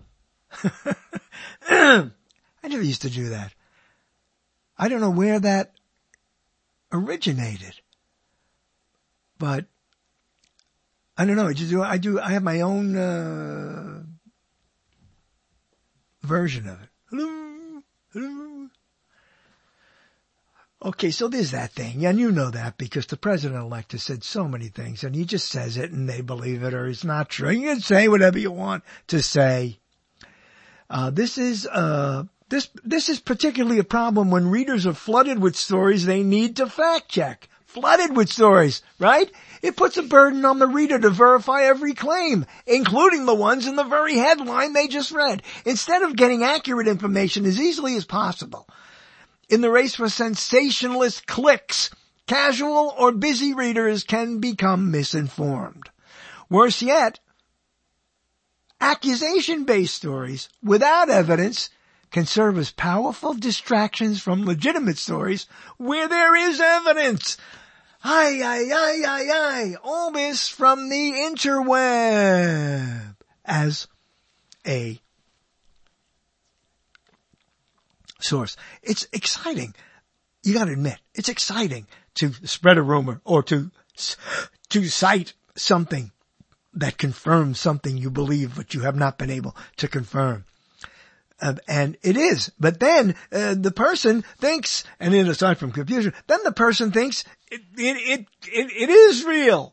I never used to do that. I don't know where that originated, but I don't know. I have my own version of it. Hello. Okay, so there's that thing, and you know that because the president-elect has said so many things, and he just says it, and they believe it, or it's not true. You can say whatever you want to say. This is particularly a problem when readers are flooded with stories they need to fact check. Flooded with stories, right? It puts a burden on the reader to verify every claim, including the ones in the very headline they just read, instead of getting accurate information as easily as possible. In the race for sensationalist clicks, casual or busy readers can become misinformed. Worse yet, accusation-based stories without evidence can serve as powerful distractions from legitimate stories where there is evidence. All this from the interweb as a source. It's exciting. You gotta admit, it's exciting to spread a rumor or to cite something that confirms something you believe but you have not been able to confirm. And it is. But then the person thinks, and then aside from confusion, then the person thinks it is real.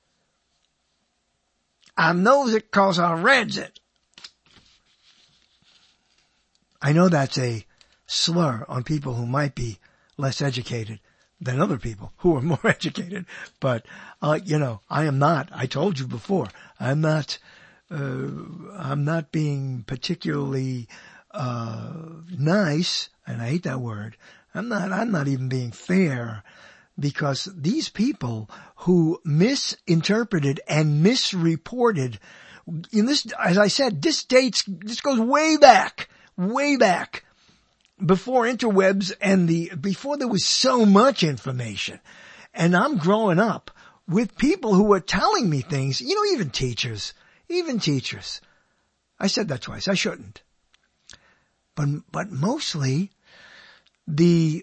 I knows it because I read it. I know that's a slur on people who might be less educated than other people who are more educated. But, I am not, I told you before, I'm not being particularly, nice, and I hate that word. I'm not even being fair, because these people who misinterpreted and misreported in this, as I said, this goes way back, before interwebs and before there was so much information. And I'm growing up with people who were telling me things, even teachers. I said that twice. I shouldn't. but mostly the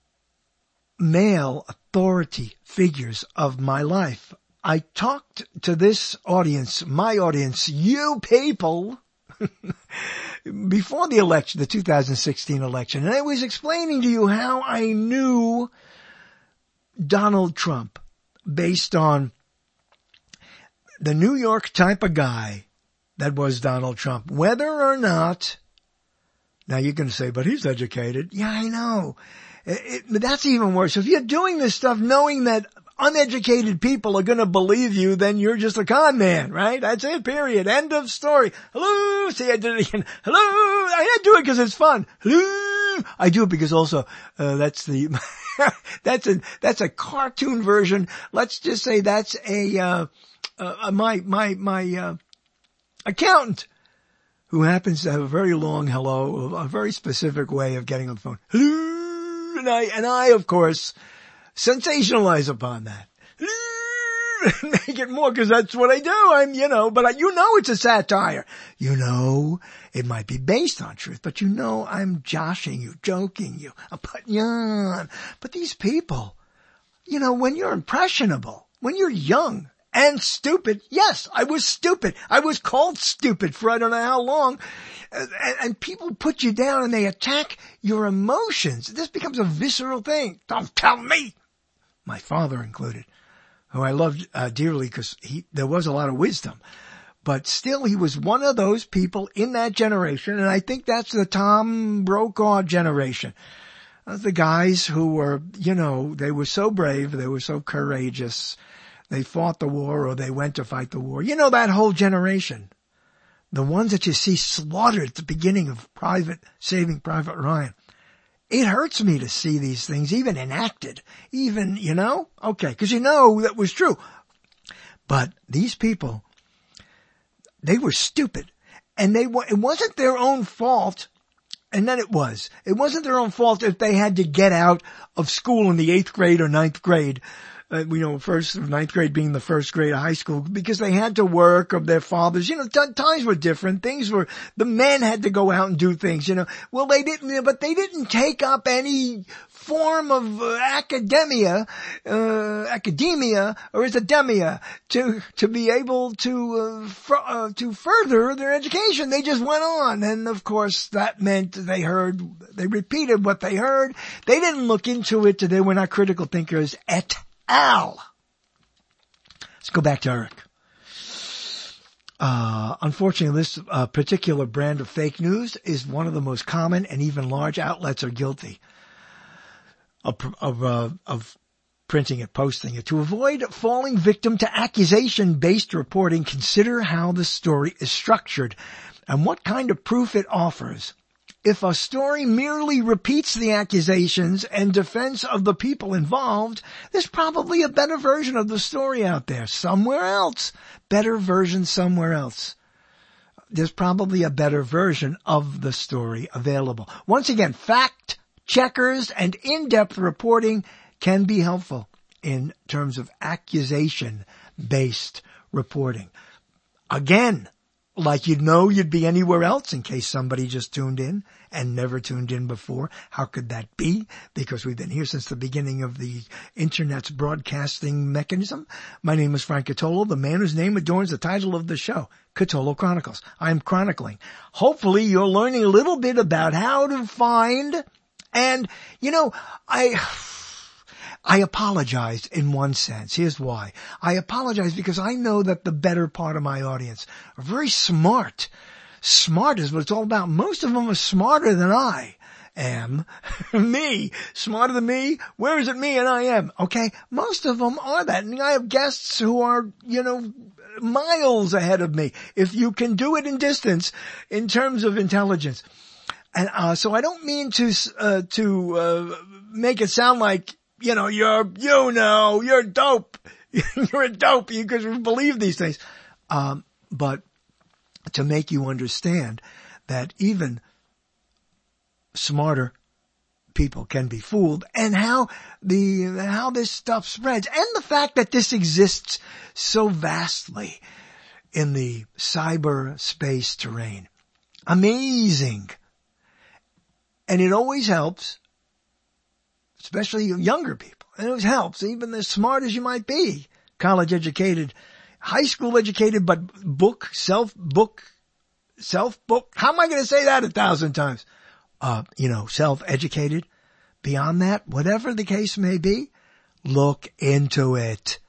male authority figures of my life. I talked to this audience, my audience, you people, before the election, the 2016 election, and I was explaining to you how I knew Donald Trump based on the New York type of guy that was Donald Trump. Whether or not, now you're going to say, but he's educated. Yeah, I know. But that's even worse. If you're doing this stuff knowing that uneducated people are going to believe you, then you're just a con man, right? That's it, period. End of story. Hello. See, I did it again. Hello. I didn't do it because it's fun. Hello. I do it because also, that's the, that's a cartoon version. Let's just say that's my accountant who happens to have a very long hello, a very specific way of getting on the phone. Hello. And I, of course, sensationalize upon that. Make it more because that's what I do. But it's a satire. It might be based on truth, but I'm joshing you, joking you. I'm putting you on. But these people, when you're impressionable, when you're young and stupid, yes, I was stupid. I was called stupid for I don't know how long. And people put you down and they attack your emotions. This becomes a visceral thing. Don't tell me. My father included, who I loved dearly because there was a lot of wisdom. But still, he was one of those people in that generation, and I think that's the Tom Brokaw generation. The guys who were, they were so brave, they were so courageous. They fought the war or they went to fight the war. That whole generation. The ones that you see slaughtered at the beginning of Saving Private Ryan. It hurts me to see these things even enacted, okay, because that was true. But these people, they were stupid, and it wasn't their own fault, and then it wasn't their own fault if they had to get out of school in the 8th grade or 9th grade. Ninth grade being the first grade of high school, because they had to work of their fathers. Times were different. The men had to go out and do things, Well, they didn't take up any form of academia, or academia to be able to further their education. They just went on. And of course that meant they repeated what they heard. They didn't look into it. They were not critical thinkers at all. Let's go back to Eric. Unfortunately, this particular brand of fake news is one of the most common, and even large outlets are guilty of printing it, posting it. To avoid falling victim to accusation-based reporting, consider how the story is structured and what kind of proof it offers. If a story merely repeats the accusations and defense of the people involved, there's probably a better version of the story out there somewhere else. Better version somewhere else. There's probably a better version of the story available. Once again, fact checkers and in-depth reporting can be helpful in terms of accusation-based reporting. Again, like you'd be anywhere else in case somebody just tuned in and never tuned in before. How could that be? Because we've been here since the beginning of the Internet's broadcasting mechanism. My name is Frank Catolo, the man whose name adorns the title of the show, Catolo Chronicles. I'm chronicling. Hopefully you're learning a little bit about how to find, and I apologize in one sense. Here's why. I apologize because I know that the better part of my audience are very smart. Smart is what it's all about. Most of them are smarter than I am. Me. Smarter than me. Where is it me and I am? Okay. Most of them are that. And I have guests who are, miles ahead of me. If you can do it in distance in terms of intelligence. And, so I don't mean to make it sound like, you're dope. You're a dope because you believe these things. But to make you understand that even smarter people can be fooled, and how this stuff spreads, and the fact that this exists so vastly in the cyberspace terrain. Amazing. And it always helps, especially younger people. And it always helps, even as smart as you might be, college educated, high school educated, but self-book. How am I going to say that 1,000 times? Self-educated. Beyond that, whatever the case may be, look into it.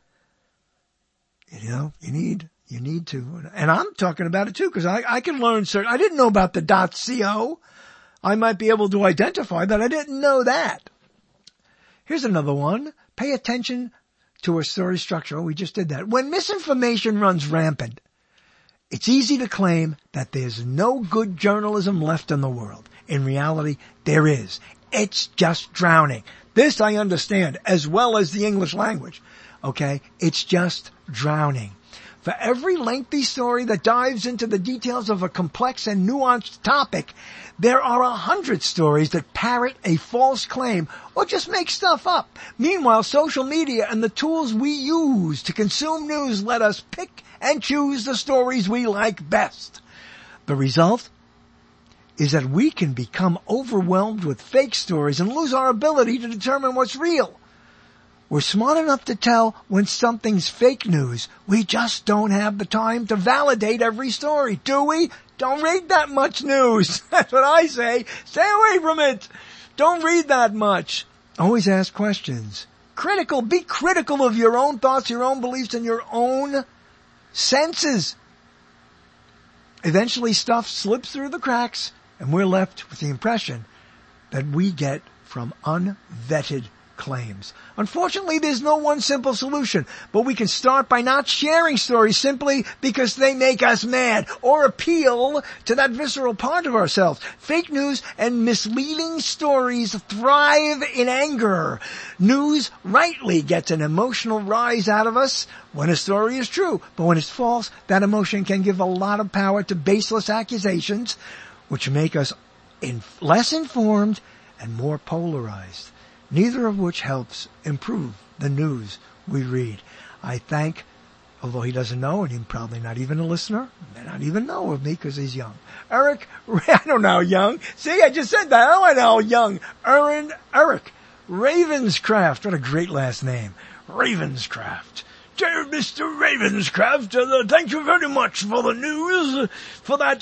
You need to. And I'm talking about it too, because I can learn I didn't know about the .co. I might be able to identify that. I didn't know that. Here's another one. Pay attention to a story structure. Oh, we just did that. When misinformation runs rampant, it's easy to claim that there's no good journalism left in the world. In reality, there is. It's just drowning. This I understand, as well as the English language. Okay? It's just drowning. For every lengthy story that dives into the details of a complex and nuanced topic, there are 100 stories that parrot a false claim or just make stuff up. Meanwhile, social media and the tools we use to consume news let us pick and choose the stories we like best. The result is that we can become overwhelmed with fake stories and lose our ability to determine what's real. We're smart enough to tell when something's fake news. We just don't have the time to validate every story, do we? Don't read that much news. That's what I say. Stay away from it. Don't read that much. Always ask questions. Be critical of your own thoughts, your own beliefs, and your own senses. Eventually stuff slips through the cracks, and we're left with the impression that we get from unvetted claims. Unfortunately, there's no one simple solution, but we can start by not sharing stories simply because they make us mad or appeal to that visceral part of ourselves. Fake news and misleading stories thrive in anger. News rightly gets an emotional rise out of us when a story is true, but when it's false, that emotion can give a lot of power to baseless accusations, which make us less informed and more polarized. Neither of which helps improve the news we read. I thank, although he doesn't know, and he's probably not even a listener, may not even know of me because he's young. Eric, I don't know how young. See, I just said that. I don't know how young. Eric Ravenscraft. What a great last name. Ravenscraft. Dear Mr. Ravenscraft, thank you very much for the news, for that.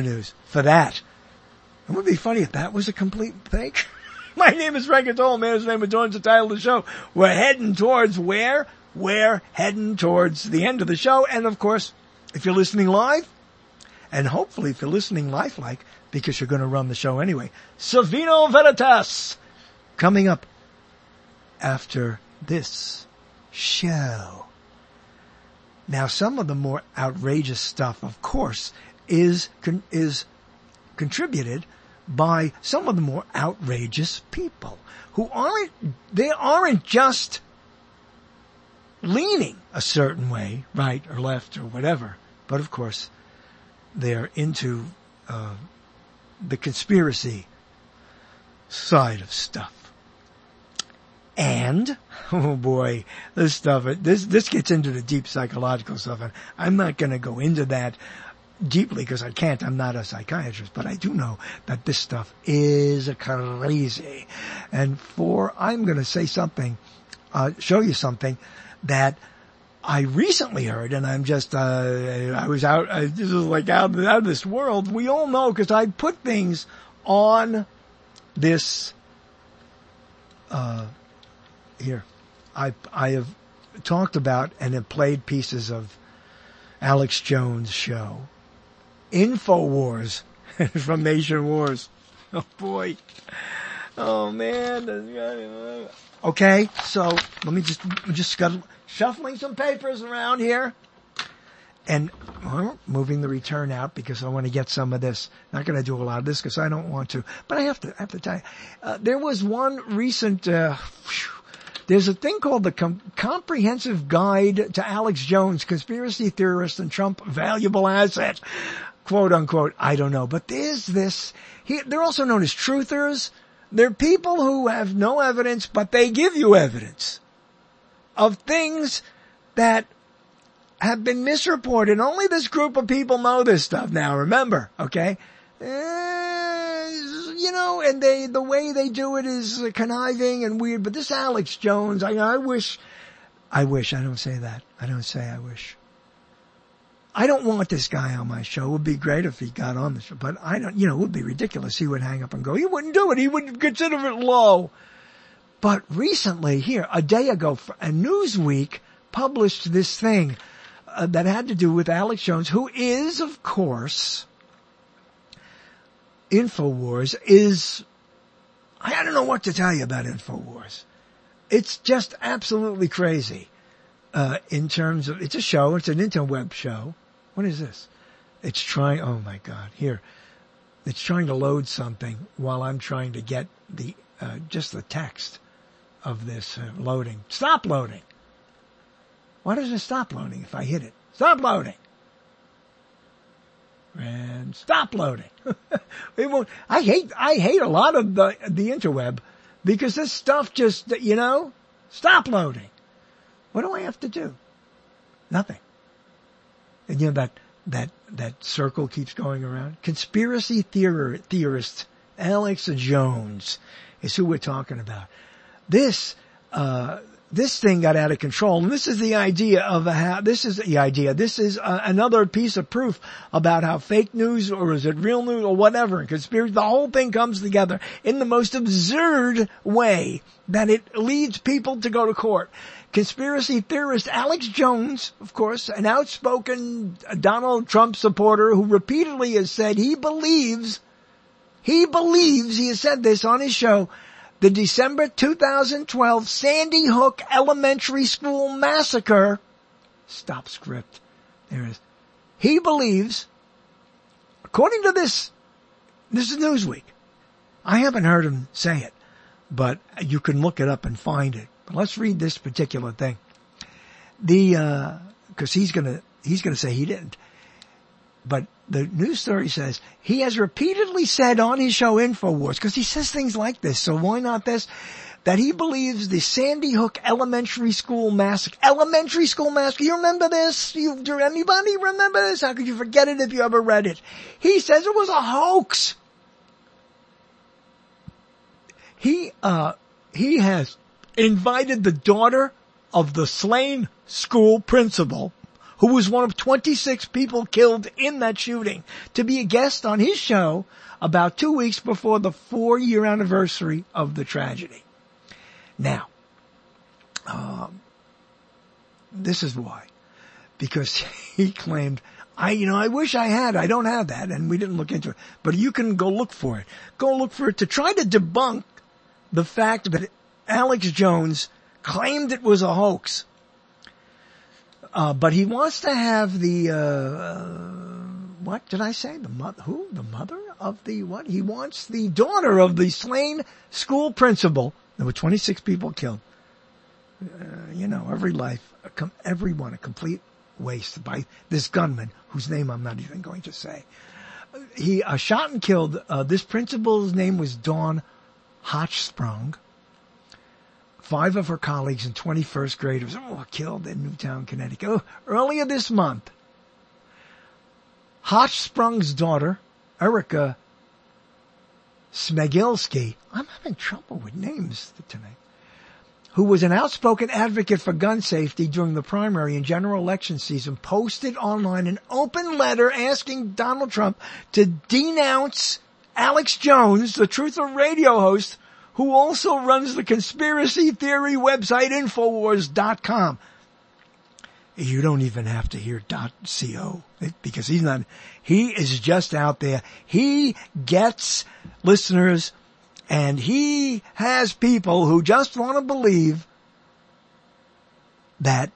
It would be funny if that was a complete fake. My name is Frank Cattola, man's name adorns the title of the show. We're heading towards where? We're heading towards the end of the show. And of course, if you're listening live, and hopefully if you're listening lifelike, because you're going to run the show anyway, Savino Veritas, coming up after this show. Now, some of the more outrageous stuff, of course, is contributed by some of the more outrageous people who aren't just leaning a certain way, right or left or whatever, but of course they're into the conspiracy side of stuff. And, oh boy, this gets into the deep psychological stuff, and I'm not going to go into that deeply because I can't. I'm not a psychiatrist, but I do know that this stuff is crazy. And I'm going to say something, show you something that I recently heard, and I'm just, I was out, this is like out of this world. We all know because I put things on this, here. I have talked about and have played pieces of Alex Jones' show. InfoWars from Nation Wars. Oh boy. Oh man. Okay, so let me just shuffling some papers around here and moving the return out because I want to get some of this. Not going to do a lot of this because I don't want to, but I have to tell you. There was one recent, there's a thing called the Comprehensive Guide to Alex Jones, Conspiracy Theorist and Trump Valuable Asset. Quote unquote, I don't know. But there's this, they're also known as truthers. They're people who have no evidence, but they give you evidence of things that have been misreported. Only this group of people know this stuff now, remember, okay? and the way they do it is conniving and weird. But this Alex Jones, I wish, I don't say that. I don't say I wish. I don't want this guy on my show. It would be great if he got on the show, but I don't, it would be ridiculous. He would hang up and go. He wouldn't do it. He would consider it low. But recently, a day ago, Newsweek published this thing that had to do with Alex Jones, who is, of course, InfoWars is, I don't know what to tell you about InfoWars. It's just absolutely crazy. In terms of, it's a show, it's an interweb show. What is this? It's trying, oh my God, here. It's trying to load something while I'm trying to get just the text of this loading. Stop loading. Why does it stop loading if I hit it? Stop loading. And stop loading. It won't, I hate a lot of the interweb because this stuff just, stop loading. What do I have to do? Nothing. And that circle keeps going around. Conspiracy theorist Alex Jones is who we're talking about. This thing got out of control, and this is the idea of this is another piece of proof about how fake news, or is it real news, or whatever, and conspiracy, the whole thing comes together in the most absurd way that it leads people to go to court. Conspiracy theorist Alex Jones, of course, an outspoken Donald Trump supporter who repeatedly has said he believes, he has said this on his show, the December 2012 Sandy Hook Elementary School massacre, stop script, there it is. He believes, according to this is Newsweek. I haven't heard him say it, but you can look it up and find it. But let's read this particular thing. Cause he's gonna say he didn't. But the news story says he has repeatedly said on his show InfoWars, because he says things like this, so why not this, that he believes the Sandy Hook Elementary School massacre. You remember this? Do anybody remember this? How could you forget it if you ever read it? He says it was a hoax. He has invited the daughter of the slain school principal, who was one of 26 people killed in that shooting, to be a guest on his show about 2 weeks before the 4-year anniversary of the tragedy. Now, this is why. Because he claimed, I wish I had, I don't have that, and we didn't look into it. But you can go look for it. Go look for it to try to debunk the fact that Alex Jones claimed it was a hoax. But he wants to have what did I say? The mother, who? The mother of the what? He wants the daughter of the slain school principal. There were 26 people killed. Every life, everyone a complete waste by this gunman, whose name I'm not even going to say. He shot and killed, this principal's name was Dawn Hochsprung. 5 of her colleagues and 20 first graders were killed in Newtown, Connecticut. Earlier this month, Hochsprung's daughter, Erica Smegilski, I'm having trouble with names tonight, who was an outspoken advocate for gun safety during the primary and general election season, posted online an open letter asking Donald Trump to denounce Alex Jones, the Truther radio host, who also runs the conspiracy theory website Infowars.com. You don't even have to hear .co, because he is just out there. He gets listeners, and he has people who just want to believe that,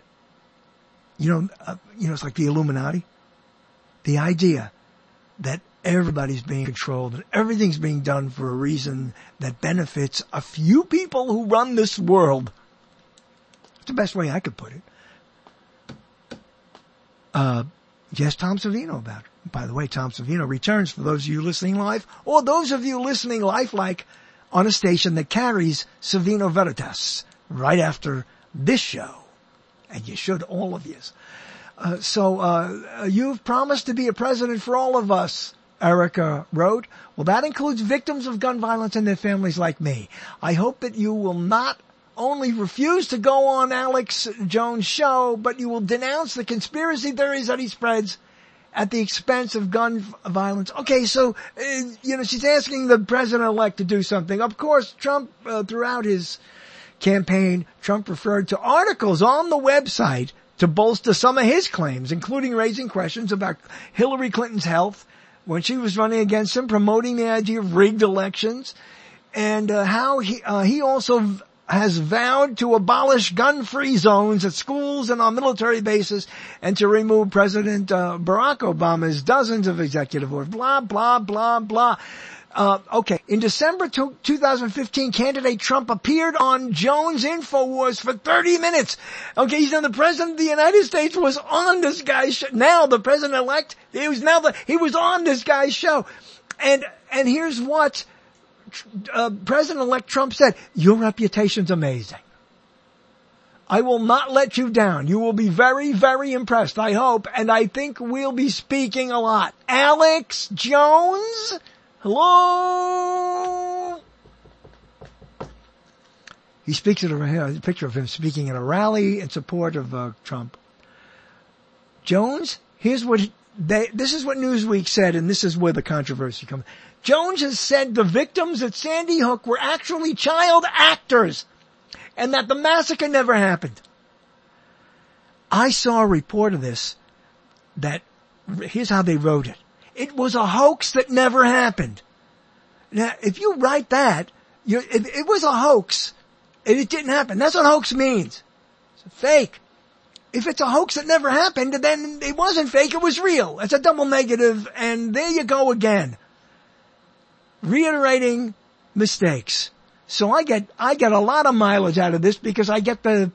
it's like the Illuminati. The idea that everybody's being controlled and everything's being done for a reason that benefits a few people who run this world. It's the best way I could put it. Yes, Tom Savino about it. By the way, Tom Savino returns for those of you listening live, or those of you listening lifelike on a station that carries Savino Veritas right after this show. And you should, all of you. So you've promised to be a president for all of us, Erica wrote, well, that includes victims of gun violence and their families like me. I hope that you will not only refuse to go on Alex Jones' show, but you will denounce the conspiracy theories that he spreads at the expense of gun violence. Okay, so, she's asking the president-elect to do something. Of course, Trump, throughout his campaign, Trump referred to articles on the website to bolster some of his claims, including raising questions about Hillary Clinton's health when she was running against him, promoting the idea of rigged elections, and how he also has vowed to abolish gun-free zones at schools and on military bases and to remove President Barack Obama's dozens of executive orders, blah, blah, blah, blah. Okay. In December 2015, candidate Trump appeared on Jones InfoWars for 30 minutes. Okay. He's now the president of the United States was on this guy's show. Now the president-elect, he was on this guy's show. And here's what President-elect Trump said, your reputation's amazing. I will not let you down. You will be very, very impressed, I hope, and I think we'll be speaking a lot. Alex Jones? Hello? He speaks at a picture of him speaking at a rally in support of Trump. Jones, this is what Newsweek said, and this is where the controversy comes. Jones has said the victims at Sandy Hook were actually child actors and that the massacre never happened. I saw a report of this here's how they wrote it. It was a hoax that never happened. Now, if you write that, it was a hoax and it didn't happen. That's what hoax means. It's fake. If it's a hoax that never happened, then it wasn't fake, it was real. It's a double negative, and there you go again. Reiterating mistakes. So I get a lot of mileage out of this because I get the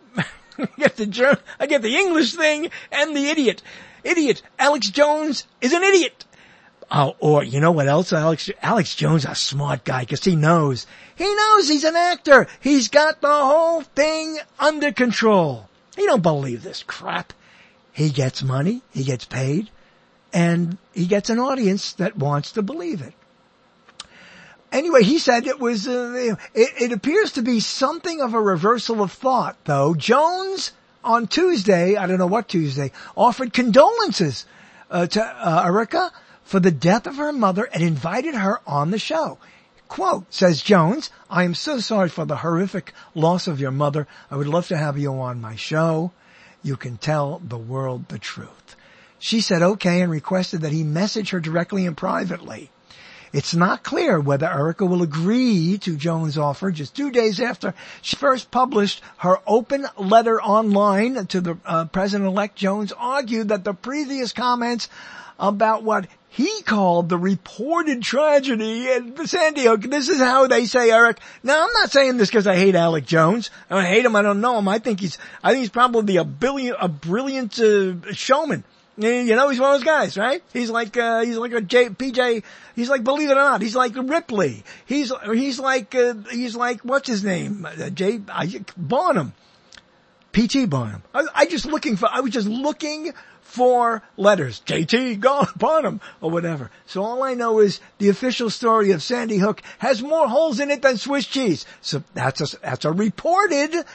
English thing and the idiot. Idiot. Alex Jones is an idiot. Oh, or you know what else? Alex Jones is a smart guy because he knows he's an actor. He's got the whole thing under control. He don't believe this crap. He gets money, he gets paid, and he gets an audience that wants to believe it. Anyway, he said it was, it appears to be something of a reversal of thought, though. Jones, on Tuesday, I don't know what Tuesday, offered condolences to Erica for the death of her mother and invited her on the show. Quote, says Jones, I am so sorry for the horrific loss of your mother. I would love to have you on my show. You can tell the world the truth. She said okay and requested that he message her directly and privately. It's not clear whether Erica will agree to Jones' offer. Just 2 days after she first published her open letter online to the President-elect, Jones argued that the previous comments about what he called the reported tragedy at Sandy Hook. This is how they say, Eric. Now, I'm not saying this because I hate Alex Jones. I hate him. I don't know him. I think he's probably a brilliant showman. You know, he's one of those guys, right? He's like PJ. He's like, believe it or not, he's like Ripley. He's like, what's his name? Barnum. P.T. Barnum. I was just looking for letters. J.T. Barnum or whatever. So all I know is the official story of Sandy Hook has more holes in it than Swiss cheese. So that's a reported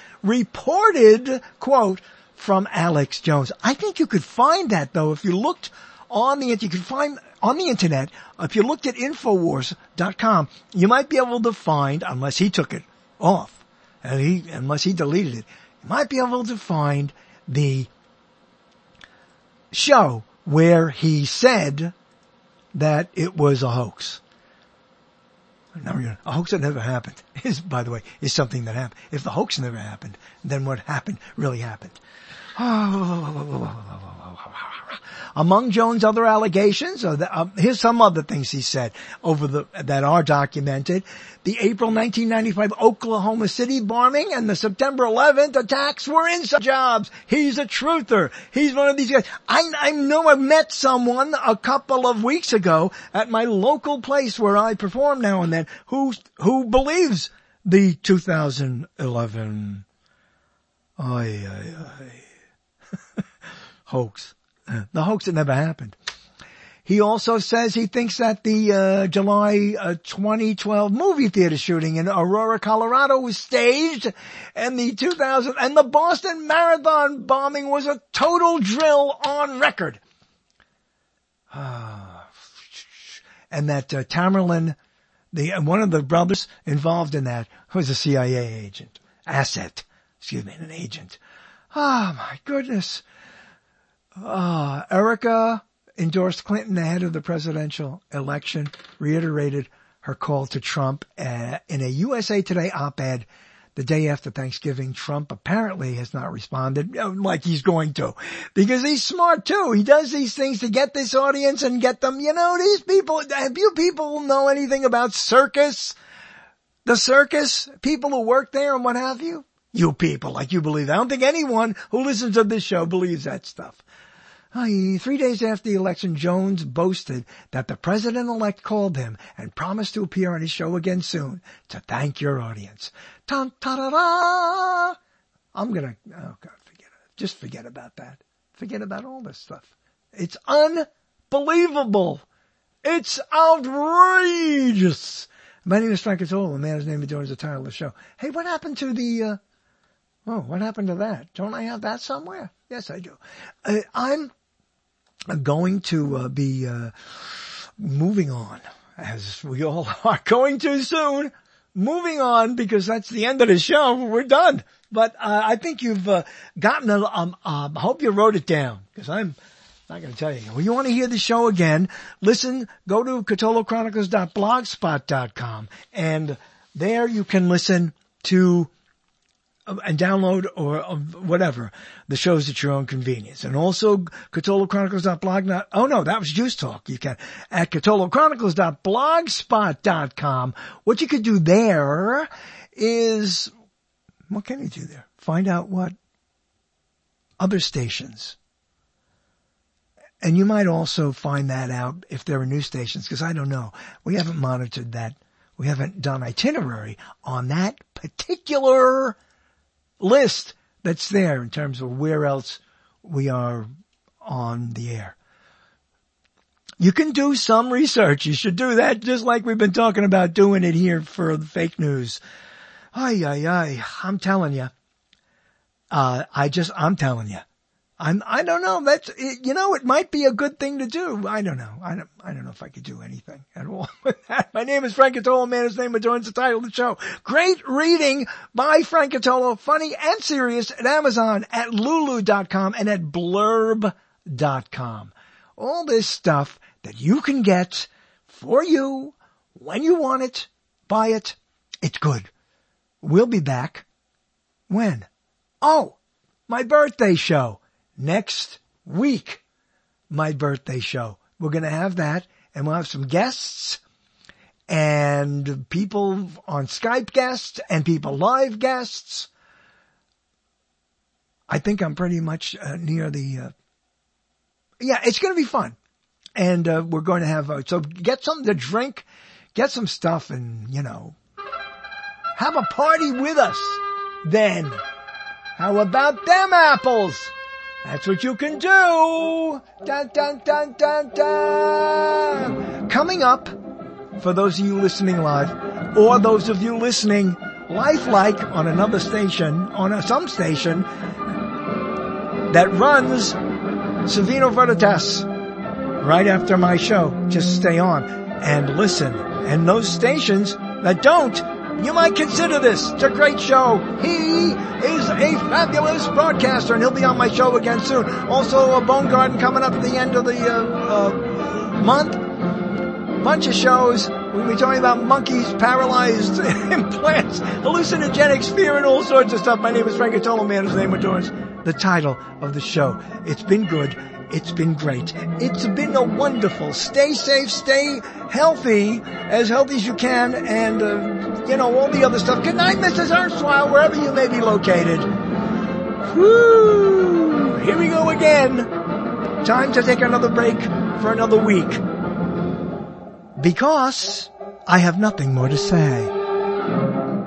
quote from Alex Jones. I think you could find that though if you looked on the internet. You could find on the internet, if you looked at Infowars.com, you might be able to find, unless he took it off, unless he deleted it, you might be able to find the show where he said that it was a hoax. A hoax that never happened is, by the way, is something that happened. If the hoax never happened, then what happened really happened. Among Jones' other allegations, here's some other things he said that are documented. The April 1995 Oklahoma City bombing and the September 11th attacks were inside jobs. He's a truther. He's one of these guys. I know I met someone a couple of weeks ago at my local place where I perform now and then who believes the 2011 hoax. The hoax that never happened. He also says he thinks that the July 2012 movie theater shooting in Aurora, Colorado was staged, and the Boston Marathon bombing was a total drill on record. And that Tamerlan, one of the brothers involved in that, was a CIA agent. An agent. Oh my goodness. Erica endorsed Clinton ahead of the presidential election, reiterated her call to Trump in a USA Today op-ed the day after Thanksgiving. Trump apparently has not responded like he's going to, because he's smart too. He does these things to get this audience and get them, these people. Have you people know anything about circus? The circus? People who work there and what have you? You people, like you believe that. I don't think anyone who listens to this show believes that stuff. 3 days after the election, Jones boasted that the president-elect called him and promised to appear on his show again soon to thank your audience. Ta-da-da! forget it. Just forget about that. Forget about all this stuff. It's unbelievable. It's outrageous. My name is Frank Cotola. The man whose name adorns the title of the show. Hey, what happened to what happened to that? Don't I have that somewhere? Yes, I do. I'm going to be moving on, as we all are going to soon. Moving on, because that's the end of the show. We're done. But I think you've gotten I hope you wrote it down, because I'm not going to tell you. Well, you want to hear the show again, listen, go to CatoloChronicles.blogspot.com, and there you can listen to and download or whatever the shows at your own convenience. And also CatoloChronicles.blog. Oh no, that was Juice Talk. You can at CatoloChronicles.blogspot.com. What you could do there is, what can you do there? Find out what other stations. And you might also find that out if there are new stations, because I don't know. We haven't monitored that. We haven't done itinerary on that particular list that's there in terms of where else we are on the air. You can do some research. You should do that, just like we've been talking about doing it here for the fake news. I'm telling you. I'm telling you. I don't know. It might be a good thing to do. I don't know. I don't know if I could do anything at all with that. My name is Frank Cotola, man whose name adorns the title of the show. Great reading by Frank Cotola, funny and serious, at Amazon, at Lulu.com, and at Blurb.com. All this stuff that you can get for you when you want it, buy it. It's good. We'll be back. When? Oh, my birthday show. Next week, my birthday show. We're going to have that, and we'll have some guests and people on Skype guests and people live guests. I think I'm pretty much near the, it's going to be fun. And we're going to have, so get something to drink, get some stuff, and, have a party with us then. How about them apples? That's what you can do. Dun, dun, dun, dun, dun. Coming up, for those of you listening live, or those of you listening lifelike on another station, on some station that runs Savino Veritas right after my show. Just stay on and listen. And those stations that don't, you might consider this. It's a great show. He is a fabulous broadcaster, and he'll be on my show again soon. Also, a Bone Garden coming up at the end of the month. Bunch of shows. We'll be talking about monkeys, paralyzed implants, hallucinogenics, fear, and all sorts of stuff. My name is Frank Cotola, man whose name adorns the title of the show. It's been good. It's been great. It's been a wonderful. Stay safe, stay healthy as you can, and, all the other stuff. Good night, Mrs. Erstwhile, wherever you may be located. Woo! Here we go again. Time to take another break for another week. Because I have nothing more to say.